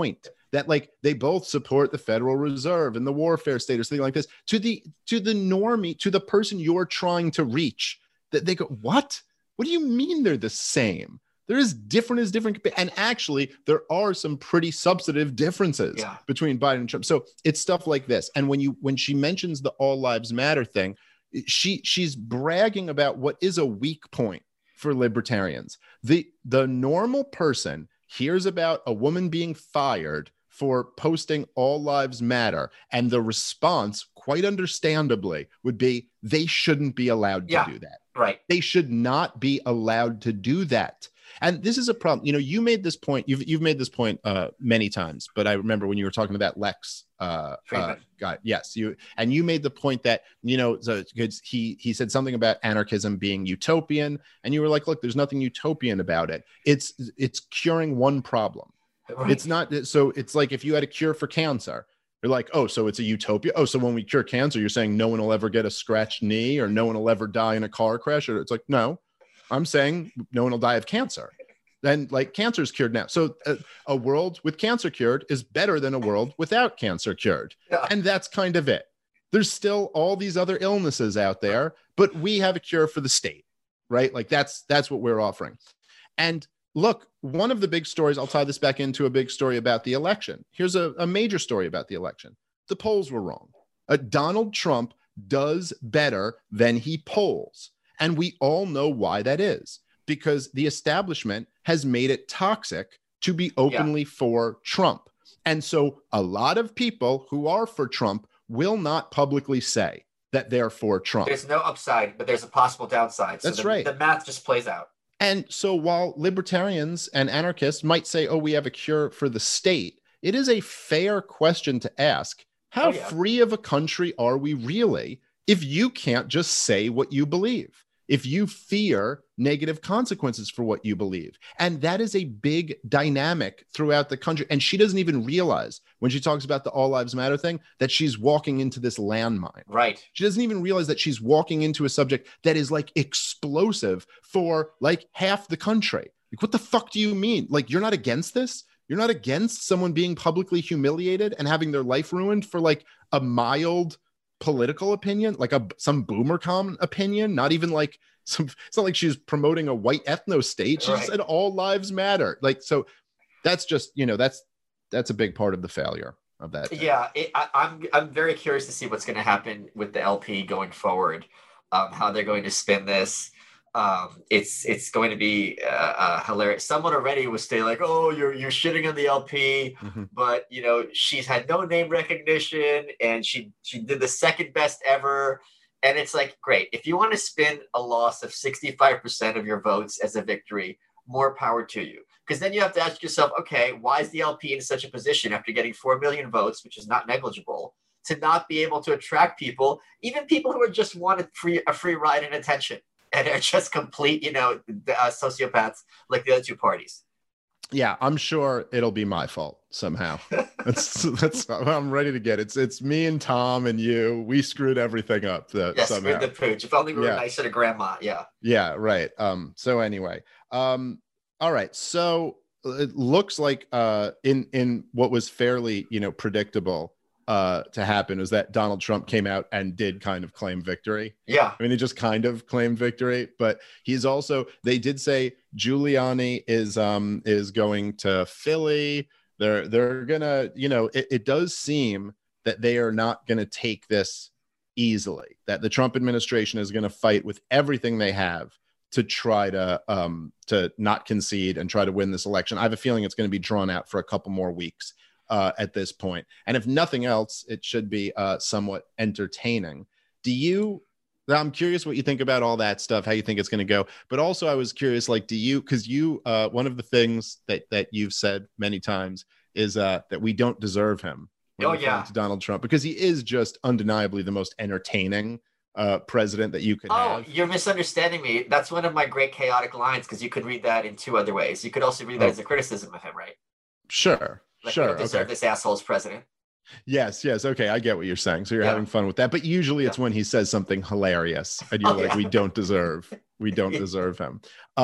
that like they both support the Federal Reserve and the warfare state or something like this, to the to the normie, to the person you're trying to reach, that they go, what? What do you mean they're the same? They're as different as different. And actually, there are some pretty substantive differences Yeah. between Biden and Trump. So it's stuff like this. And when you when she mentions the All Lives Matter thing, she she's bragging about what is a weak point for libertarians. The the normal person hears about a woman being fired for posting All Lives Matter, and the response, quite understandably, would be they shouldn't be allowed to Yeah. do that. Right. They should not be allowed to do that. And this is a problem. You know, you made this point. You've you've made this point uh, many times. But I remember when you were talking to that Lex uh, uh, Friedman. guy. Yes, you and you made the point that, you know, so he he said something about anarchism being utopian, and you were like, look, there's nothing utopian about it. It's it's curing one problem. Right. It's not. So it's like if you had a cure for cancer. You're like, oh, so it's a utopia. Oh, so when we cure cancer, you're saying no one will ever get a scratched knee or no one will ever die in a car crash. Or it's like, no, I'm saying no one will die of cancer. Then like cancer is cured now. So a, a world with cancer cured is better than a world without cancer cured. Yeah. And that's kind of it. There's still all these other illnesses out there, but we have a cure for the state, right? Like that's, that's what we're offering. And look, one of the big stories, I'll tie this back into a big story about the election. Here's a, a major story about the election. The polls were wrong. Uh, Donald Trump does better than he polls. And we all know why that is, because the establishment has made it toxic to be openly yeah. for Trump. And so a lot of people who are for Trump will not publicly say that they're for Trump. There's no upside, but there's a possible downside. So That's the, right. The math just plays out. And so while libertarians and anarchists might say, oh, we have a cure for the state, it is a fair question to ask, how oh, yeah. free of a country are we really if you can't just say what you believe, if you fear negative consequences for what you believe? And that is a big dynamic throughout the country. And she doesn't even realize when she talks about the All Lives Matter thing that she's walking into this landmine. Right. She doesn't even realize that she's walking into a subject that is like explosive for like half the country. Like, what the fuck do you mean? Like, you're not against this? You're not against someone being publicly humiliated and having their life ruined for like a mild political opinion, like a some boomercom opinion, not even like some, it's not like she's promoting a white ethno state. She Right. said all lives matter. Like, so that's just, you know, that's, that's a big part of the failure of that. thing. Yeah, it, I, I'm I'm very curious to see what's going to happen with the L P going forward, um, how they're going to spin this. Um, it's it's going to be uh, uh, hilarious. Someone already was saying like, "Oh, you're you're shitting on the L P," Mhm. but you know she's had no name recognition, and she she did the second best ever. And it's like, great, if you want to spin a loss of sixty-five percent of your votes as a victory, more power to you. Because then you have to ask yourself, okay, why is the L P in such a position after getting four million votes, which is not negligible, to not be able to attract people, even people who are just wanted free a free ride and attention, and are just complete, you know, uh, sociopaths like the other two parties. Yeah, I'm sure it'll be my fault somehow. That's that's I'm ready to get it. It's it's me and Tom and you. We screwed everything up. Uh, Yes, somehow. with the pooch. If only we were Yeah. nicer to grandma. Yeah. Yeah, right. Um, so anyway, um, all right. So it looks like uh, in in what was fairly, you know, predictable uh, to happen was that Donald Trump came out and did kind of claim victory. Yeah. I mean, he just kind of claimed victory, but he's also, they did say Giuliani is um is going to Philly. They're they're gonna, you know, it, it does seem that they are not gonna take this easily, that the Trump administration is gonna fight with everything they have to try to um to not concede and try to win this election. I have a feeling it's going to be drawn out for a couple more weeks uh, at this point. And if nothing else, it should be uh, somewhat entertaining. Do you, I'm curious what you think about all that stuff, how you think it's going to go. But also I was curious, like, do you, because you, uh, one of the things that, that you've said many times is uh, that we don't deserve him. when Oh, it comes yeah. to Donald Trump, because he is just undeniably the most entertaining uh, president that you could Oh, have. you're misunderstanding me. That's one of my great chaotic lines, because you could read that in two other ways. You could also read that Oh. as a criticism of him, right? Sure, Like, we sure. don't deserve Okay. this asshole's president. Yes, yes. Okay, I get what you're saying. So you're Yeah. having fun with that. But usually it's Yeah. when he says something hilarious and you're Oh, like, yeah. we don't deserve, we don't Yeah. deserve him. Um,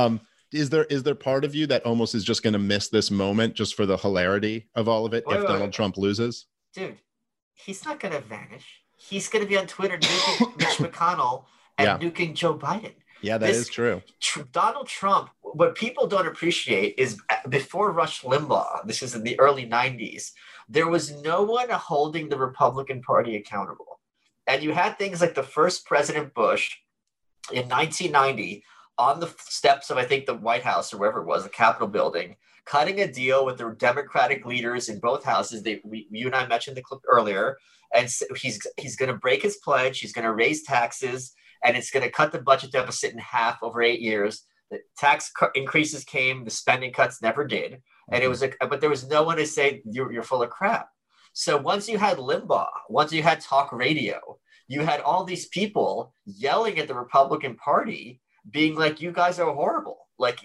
is there is there part of you that almost is just going to miss this moment just for the hilarity of all of it Wait, if wait, Donald wait. Trump loses? Dude, he's not going to vanish. He's going to be on Twitter nuking Mitch McConnell and Yeah. nuking Joe Biden. Yeah, that This- is true. Tr- Donald Trump, what people don't appreciate is before Rush Limbaugh, this is in the early nineties, there was no one holding the Republican Party accountable. And you had things like the first President Bush in nineteen ninety on the steps of, I think, the White House or wherever it was, the Capitol building, cutting a deal with the Democratic leaders in both houses. They, we, you and I mentioned the clip earlier. And so he's, he's going to break his pledge. He's going to raise taxes. And it's going to cut the budget deficit in half over eight years. The tax cu- increases came, the spending cuts never did. And it was, a, but there was no one to say you're, you're full of crap. So once you had Limbaugh, once you had talk radio, you had all these people yelling at the Republican Party, being like, "You guys are horrible." Like,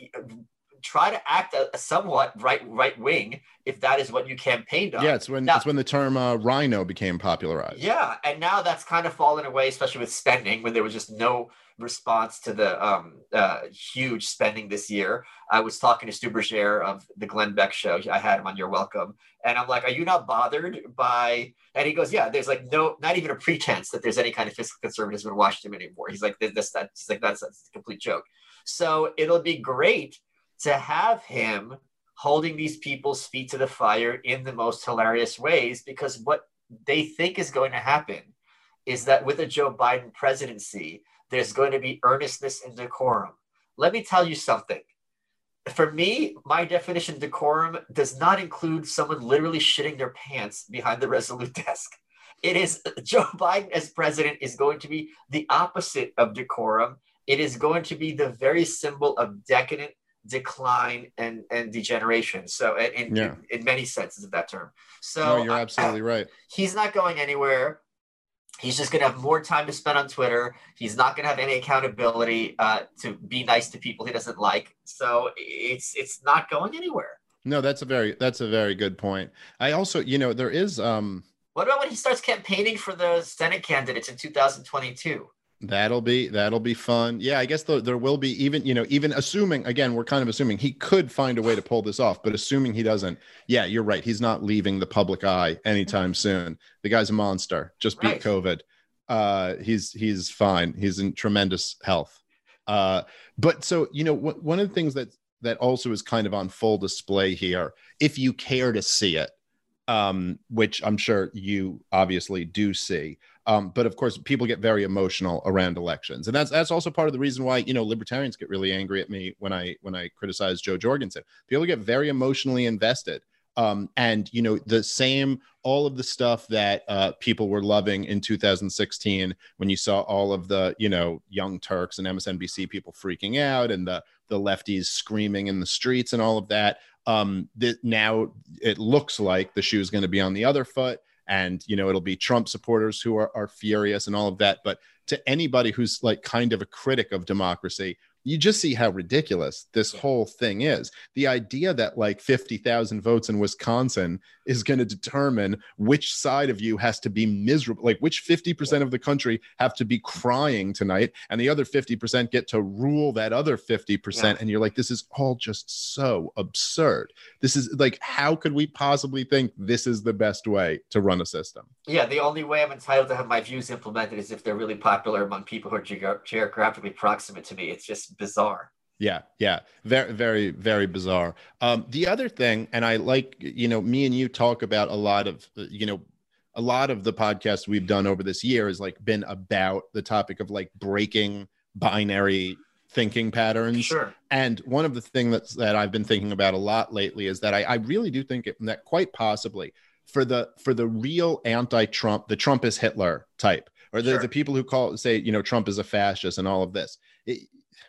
try to act a, a somewhat right right wing if that is what you campaigned on. Yeah, it's when Now- it's when the term uh, rhino became popularized. Yeah, and now that's kind of fallen away, especially with spending, when there was just no response to the um, uh, huge spending this year. I was talking to Stu Berger of the Glenn Beck show. I had him on You're Welcome. And I'm like, "Are you not bothered by," and he goes, "Yeah, there's like no, not even a pretense that there's any kind of fiscal conservatism in Washington anymore." He's like, this, that, he's like, that's, that's a complete joke. So it'll be great to have him holding these people's feet to the fire in the most hilarious ways, because what they think is going to happen is that with a Joe Biden presidency, there's going to be earnestness and decorum. Let me tell you something. For me, my definition of decorum does not include someone literally shitting their pants behind the Resolute desk. It is Joe Biden as president is going to be the opposite of decorum. It is going to be the very symbol of decadent decline and, and degeneration. So in, Yeah. in, in many senses of that term. So No, you're I- absolutely right. he's not going anywhere. He's just going to have more time to spend on Twitter. He's not going to have any accountability uh, to be nice to people he doesn't like. So it's it's not going anywhere. No, that's a very that's a very good point. I also, you know, there is um What about when he starts campaigning for the Senate candidates in two thousand twenty-two? that'll be that'll be fun. Yeah, I guess there, there will be, even, you know, even assuming, again, we're kind of assuming he could find a way to pull this off, but assuming he doesn't, yeah, you're right. He's not leaving the public eye anytime soon. The guy's a monster. Just beat Right. COVID. Uh, he's he's fine. He's in tremendous health. Uh, but so, you know, w- one of the things that that also is kind of on full display here, if you care to see it, um, which I'm sure you obviously do see. Um, but of course, people get very emotional around elections, and that's that's also part of the reason why, you know, libertarians get really angry at me when I when I criticize Joe Jorgensen. People get very emotionally invested, um, and you know, the same all of the stuff that uh, people were loving in two thousand sixteen when you saw all of the, you know, Young Turks and M S N B C people freaking out and the the lefties screaming in the streets and all of that. Um, that now it looks like the shoe is going to be on the other foot. And, you know, it'll be Trump supporters who are, are furious and all of that. But to anybody who's like kind of a critic of democracy, you just see how ridiculous this whole thing is. The idea that like fifty thousand votes in Wisconsin is going to determine which side of you has to be miserable, like which fifty percent of the country have to be crying tonight, and the other fifty percent get to rule that other fifty percent. Yeah. And you're like, this is all just so absurd. This is like, how could we possibly think this is the best way to run a system? Yeah, the only way I'm entitled to have my views implemented is if they're really popular among people who are ge- geographically proximate to me. It's just bizarre. Yeah, yeah, very, very, very bizarre. Um, the other thing, and I like, you know, me and you talk about a lot of, uh, you know, a lot of the podcasts we've done over this year has like been about the topic of like breaking binary thinking patterns. Sure. And one of the things that's, that I've been thinking about a lot lately is that I, I really do think it, that quite possibly for the for the real anti-Trump, the Trump is Hitler type, or the, Sure. the people who call say, you know, Trump is a fascist and all of this. It,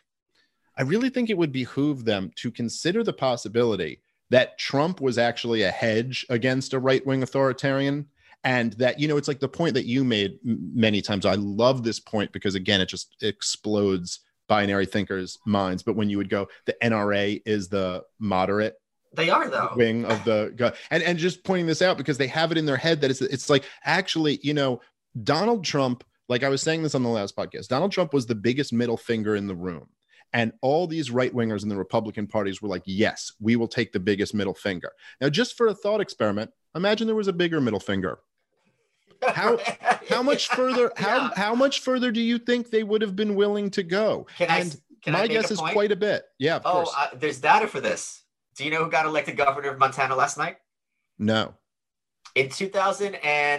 I really think it would behoove them to consider the possibility that Trump was actually a hedge against a right-wing authoritarian. And that, you know, it's like the point that you made m- many times. I love this point because, again, it just explodes binary thinkers' minds. But when you would go, the N R A is the moderate They are, though. wing of the gu- and and just pointing this out because they have it in their head that it's it's like, actually, you know, Donald Trump, like I was saying this on the last podcast, Donald Trump was the biggest middle finger in the room. And all these right wingers in the Republican parties were like, yes, we will take the biggest middle finger. Now, just for a thought experiment, imagine there was a bigger middle finger. How how much further how Yeah. how much further do you think they would have been willing to go? Can I- and can I my make guess a is point? quite a bit. Yeah, of Oh, course. uh, there's data for this. Do you know who got elected governor of Montana last night? No. In two thousand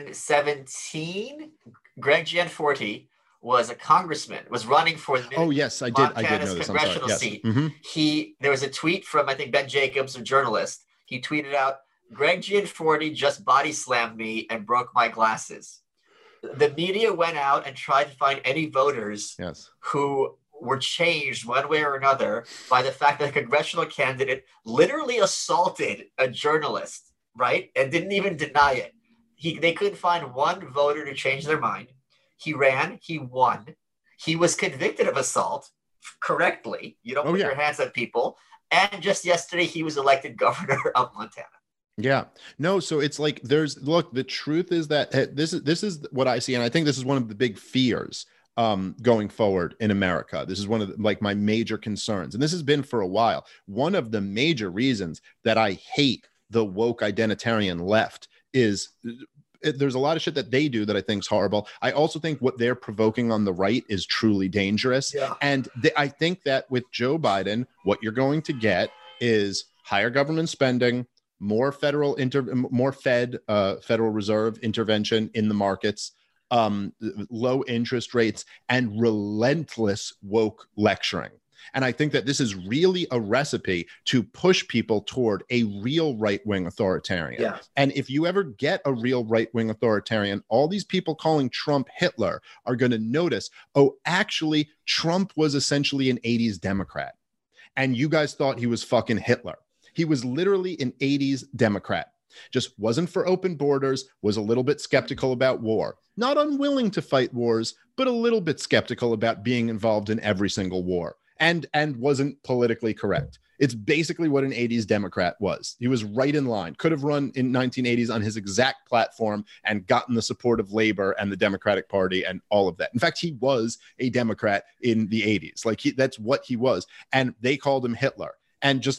seventeen, Greg Gianforte was a congressman, was running for the Oh yes, I did. I did Montana's know this. I'm sorry. congressional Yes. seat. Mhm. He there was a tweet from I think Ben Jacobs, a journalist. He tweeted out, "Greg Gianforte just body slammed me and broke my glasses." The media went out and tried to find any voters Yes. who were changed one way or another by the fact that a congressional candidate literally assaulted a journalist, right? And didn't even deny it. He they couldn't find one voter to change their mind. He ran, he won. He was convicted of assault correctly. You don't Oh, put yeah. your hands on people. And just yesterday, he was elected governor of Montana. Yeah. No, so it's like there's look, the truth is that uh, this is this is what I see, and I think this is one of the big fears um going forward in America. This is one of the, like my major concerns, and this has been for a while. One of the major reasons that I hate the woke identitarian left is uh, there's a lot of shit that they do that I think is horrible. I also think what they're provoking on the right is truly dangerous. Yeah. And th- I think that with Joe Biden, what you're going to get is higher government spending, more federal inter, more Fed, uh, Federal Reserve intervention in the markets, um, low interest rates, and relentless woke lecturing. And I think that this is really a recipe to push people toward a real right-wing authoritarian. Yeah. And if you ever get a real right-wing authoritarian, all these people calling Trump Hitler are going to notice, oh, actually, Trump was essentially an eighties Democrat. And you guys thought he was fucking Hitler. He was literally an eighties Democrat. Just wasn't for open borders, was a little bit skeptical about war. Not unwilling to fight wars, but a little bit skeptical about being involved in every single war. And, and wasn't politically correct. It's basically what an eighties Democrat was. He was right in line. Could have run in nineteen eighties on his exact platform and gotten the support of Labor and the Democratic Party and all of that. In fact, he was a Democrat in the eighties. Like he, that's what he was. And they called him Hitler. And just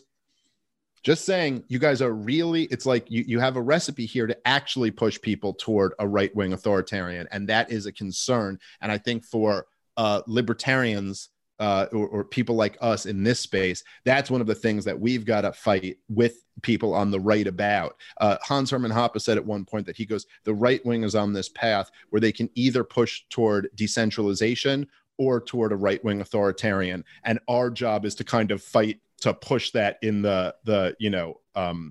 Just saying, you guys are really, it's like you, you have a recipe here to actually push people toward a right-wing authoritarian. And that is a concern. And I think for uh, libertarians uh, or, or people like us in this space, that's one of the things that we've got to fight with people on the right about. Uh, Hans Hermann Hoppe said at one point that he goes, the right wing is on this path where they can either push toward decentralization or toward a right-wing authoritarian. And our job is to kind of fight to push that in the, the you know, um,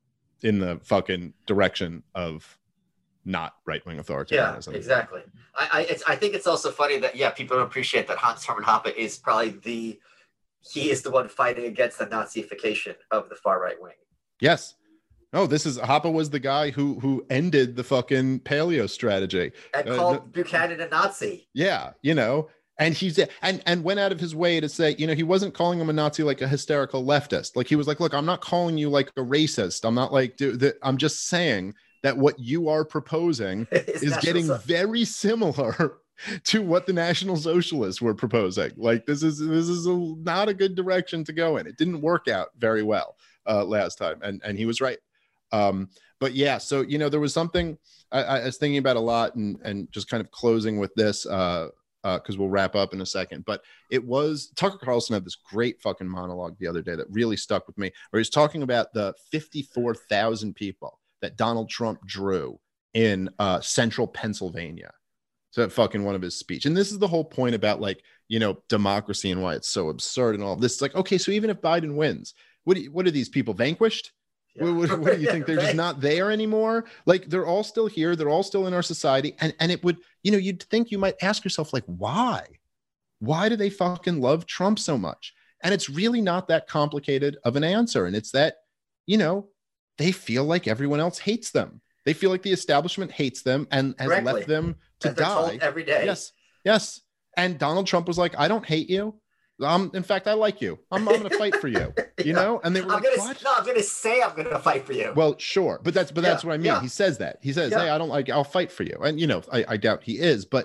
in the fucking direction of not right-wing Yeah, authoritarianism. exactly. I I, it's, I think it's also funny that, yeah, people don't appreciate that Hans Hermann Hoppe is probably the, he is the one fighting against the Nazification of the far right wing. Yes. Oh, this is, Hoppe was the guy who who ended the fucking paleo strategy. And Uh, called the- Buchanan a Nazi. Yeah, you know, and he's and and went out of his way to say, you know, he wasn't calling him a Nazi like a hysterical leftist. Like he was like, look, I'm not calling you like a racist. I'm not like, dude, the, I'm just saying that what you are proposing Is is National getting So- very similar to what the National Socialists were proposing. Like this is this is a, not a good direction to go in. It didn't work out very well uh, last time, and and he was right. Um, but yeah, so you know, there was something I, I was thinking about a lot, and and just kind of closing with this. Uh, because uh, we'll wrap up in a second. But it was Tucker Carlson had this great fucking monologue the other day that really stuck with me, where he's talking about the fifty-four thousand people that Donald Trump drew in uh, central Pennsylvania. So that fucking one of his speech. And this is the whole point about like, you know, democracy and why it's so absurd and all of this. It's like, okay, so even if Biden wins, what, do you, what are these people, vanquished? Yeah. What, what, what do you think? They're just not there anymore? Like they're all still here. They're all still in our society. And, and it would, you know, you'd think you might ask yourself, like, why? Why do they fucking love Trump so much? And it's really not that complicated of an answer. And it's that, you know, they feel like everyone else hates them. They feel like the establishment hates them and has Correctly. left them to As they're told die. every day. Yes. Yes. And Donald Trump was like, I don't hate you. Um, in fact, I like you. I'm, I'm going to fight for you, you Yeah. know? And they were I'm like, gonna, what? No, I'm going to say I'm going to fight for you. Well, sure. But that's, but that's Yeah, what I mean. yeah. He says that. He says, Yeah. hey, I don't like, I'll fight for you. And, you know, I, I doubt he is, but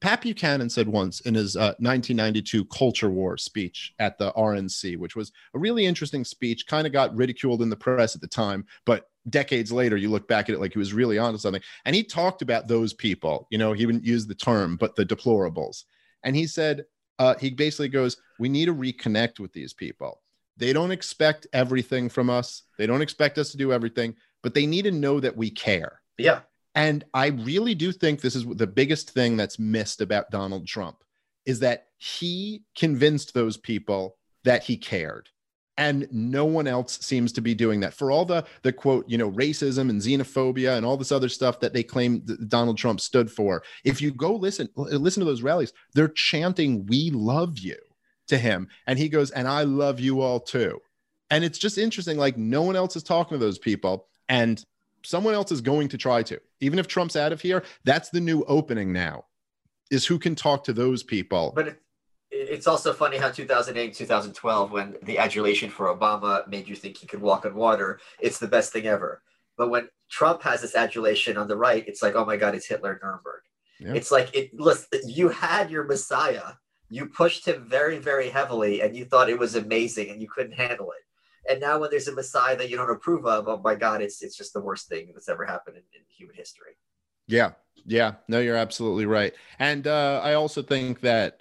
Pat Buchanan said once in his uh, nineteen ninety-two Culture War speech at the R N C, which was a really interesting speech, kind of got ridiculed in the press at the time, but decades later, you look back at it like he was really onto something. And he talked about those people, you know, he wouldn't use the term, but the deplorables. And he said, uh, he basically goes, we need to reconnect with these people. They don't expect everything from us. They don't expect us to do everything, but they need to know that we care. Yeah. And I really do think this is the biggest thing that's missed about Donald Trump is that he convinced those people that he cared. And no one else seems to be doing that. For all the, the quote, you know, racism and xenophobia and all this other stuff that they claim that Donald Trump stood for. If you go listen, listen to those rallies, they're chanting, "We love you" to him. And he goes, "And I love you all too." And it's just interesting. Like, no one else is talking to those people. And someone else is going to try to. Even if Trump's out of here, that's the new opening now, is who can talk to those people. But it, it's also funny how two thousand eight, two thousand twelve, when the adulation for Obama made you think he could walk on water, it's the best thing ever. But when Trump has this adulation on the right, it's like, oh my God, it's Hitler Nuremberg. Yeah. It's like, it, listen, you had your Messiah, you pushed him very, very heavily, and you thought it was amazing, and you couldn't handle it. And now when there's a Messiah that you don't approve of, oh my God, it's it's just the worst thing that's ever happened in, in human history. Yeah, yeah, no, you're absolutely right. And uh, I also think that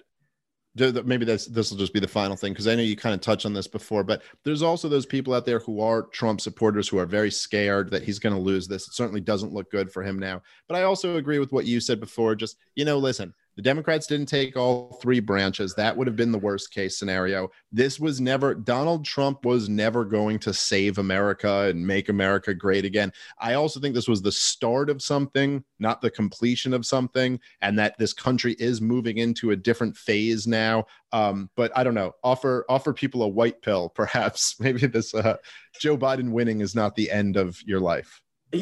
maybe this this will just be the final thing, because I know you kind of touched on this before, but there's also those people out there who are Trump supporters who are very scared that he's going to lose this. It certainly doesn't look good for him now. But I also agree with what you said before. Just, you know, listen, the Democrats didn't take all three branches. That would have been the worst case scenario. This was never, Donald Trump was never going to save America and make America great again. I also think this was the start of something, not the completion of something, and that this country is moving into a different phase now. Um, but I don't know, offer, offer people a white pill, perhaps. Maybe this uh, Joe Biden winning is not the end of your life.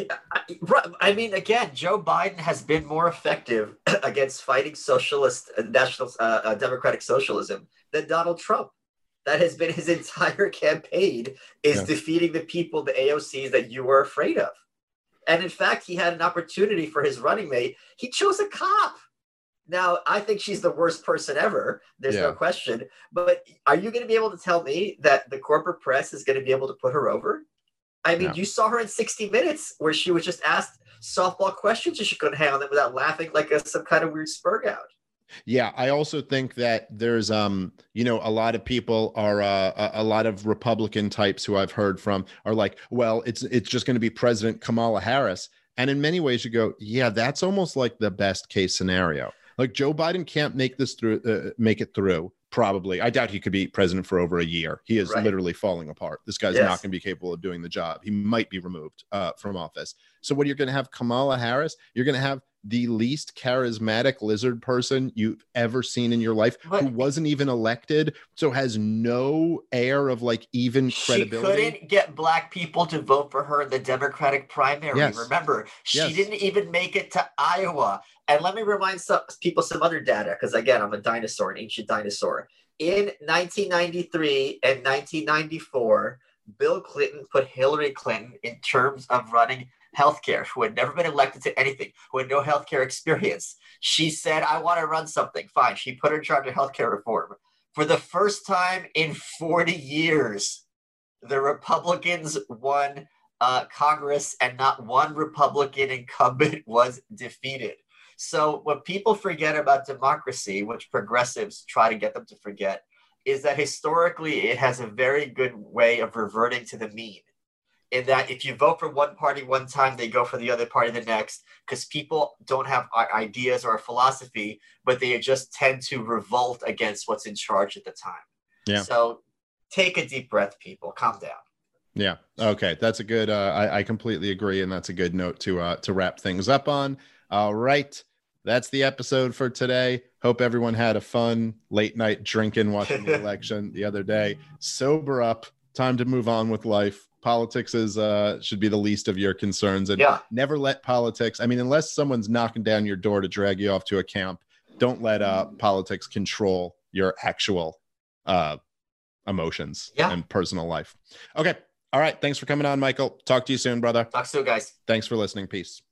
I mean, again, Joe Biden has been more effective against fighting socialist, uh, national, uh, uh, democratic socialism than Donald Trump. That has been his entire campaign, is yeah. defeating the people, the A O Cs that you were afraid of. And in fact, he had an opportunity for his running mate. He chose a cop. Now, I think she's the worst person ever. There's yeah. no question. But are you going to be able to tell me that the corporate press is going to be able to put her over? I mean, no. You saw her in sixty minutes where she was just asked softball questions and she couldn't handle them without laughing like a, some kind of weird spurg out. Yeah, I also think that there's, um, you know, a lot of people are, uh, a, a lot of Republican types who I've heard from are like, well, it's it's just going to be President Kamala Harris. And in many ways you go, yeah, that's almost like the best case scenario. Like Joe Biden can't make this through, uh, make it through. Probably. I doubt he could be president for over a year. He is right. literally falling apart. This guy's yes. not going to be capable of doing the job. He might be removed uh, from office. So what you're going to have Kamala Harris, you're going to have the least charismatic lizard person you've ever seen in your life, but who wasn't even elected, so has no air of like even credibility. She couldn't get black people to vote for her in the Democratic primary. Yes. Remember, she yes. didn't even make it to Iowa. And let me remind some people some other data, because again, I'm a dinosaur, an ancient dinosaur. In nineteen ninety-three and nineteen ninety-four, Bill Clinton put Hillary Clinton in terms of running healthcare, who had never been elected to anything, who had no healthcare experience. She said, I want to run something. Fine. She put her in charge of healthcare reform. For the first time in forty years, the Republicans won uh, Congress, and not one Republican incumbent was defeated. So what people forget about democracy, which progressives try to get them to forget, is that historically it has a very good way of reverting to the mean. In that if you vote for one party one time, they go for the other party the next, because people don't have ideas or a philosophy, but they just tend to revolt against what's in charge at the time. Yeah. So take a deep breath, people. Calm down. Yeah. Okay. That's a good, uh, I, I completely agree. And that's a good note to, uh, to wrap things up on. All right. That's the episode for today. Hope everyone had a fun late night drinking, watching the election the other day. Sober up. Time to move on with life. Politics is uh, should be the least of your concerns, and yeah. never let politics. I mean, unless someone's knocking down your door to drag you off to a camp, don't let uh, politics control your actual uh, emotions yeah. and personal life. Okay. All right. Thanks for coming on, Michael. Talk to you soon, brother. Talk soon, guys. Thanks for listening. Peace.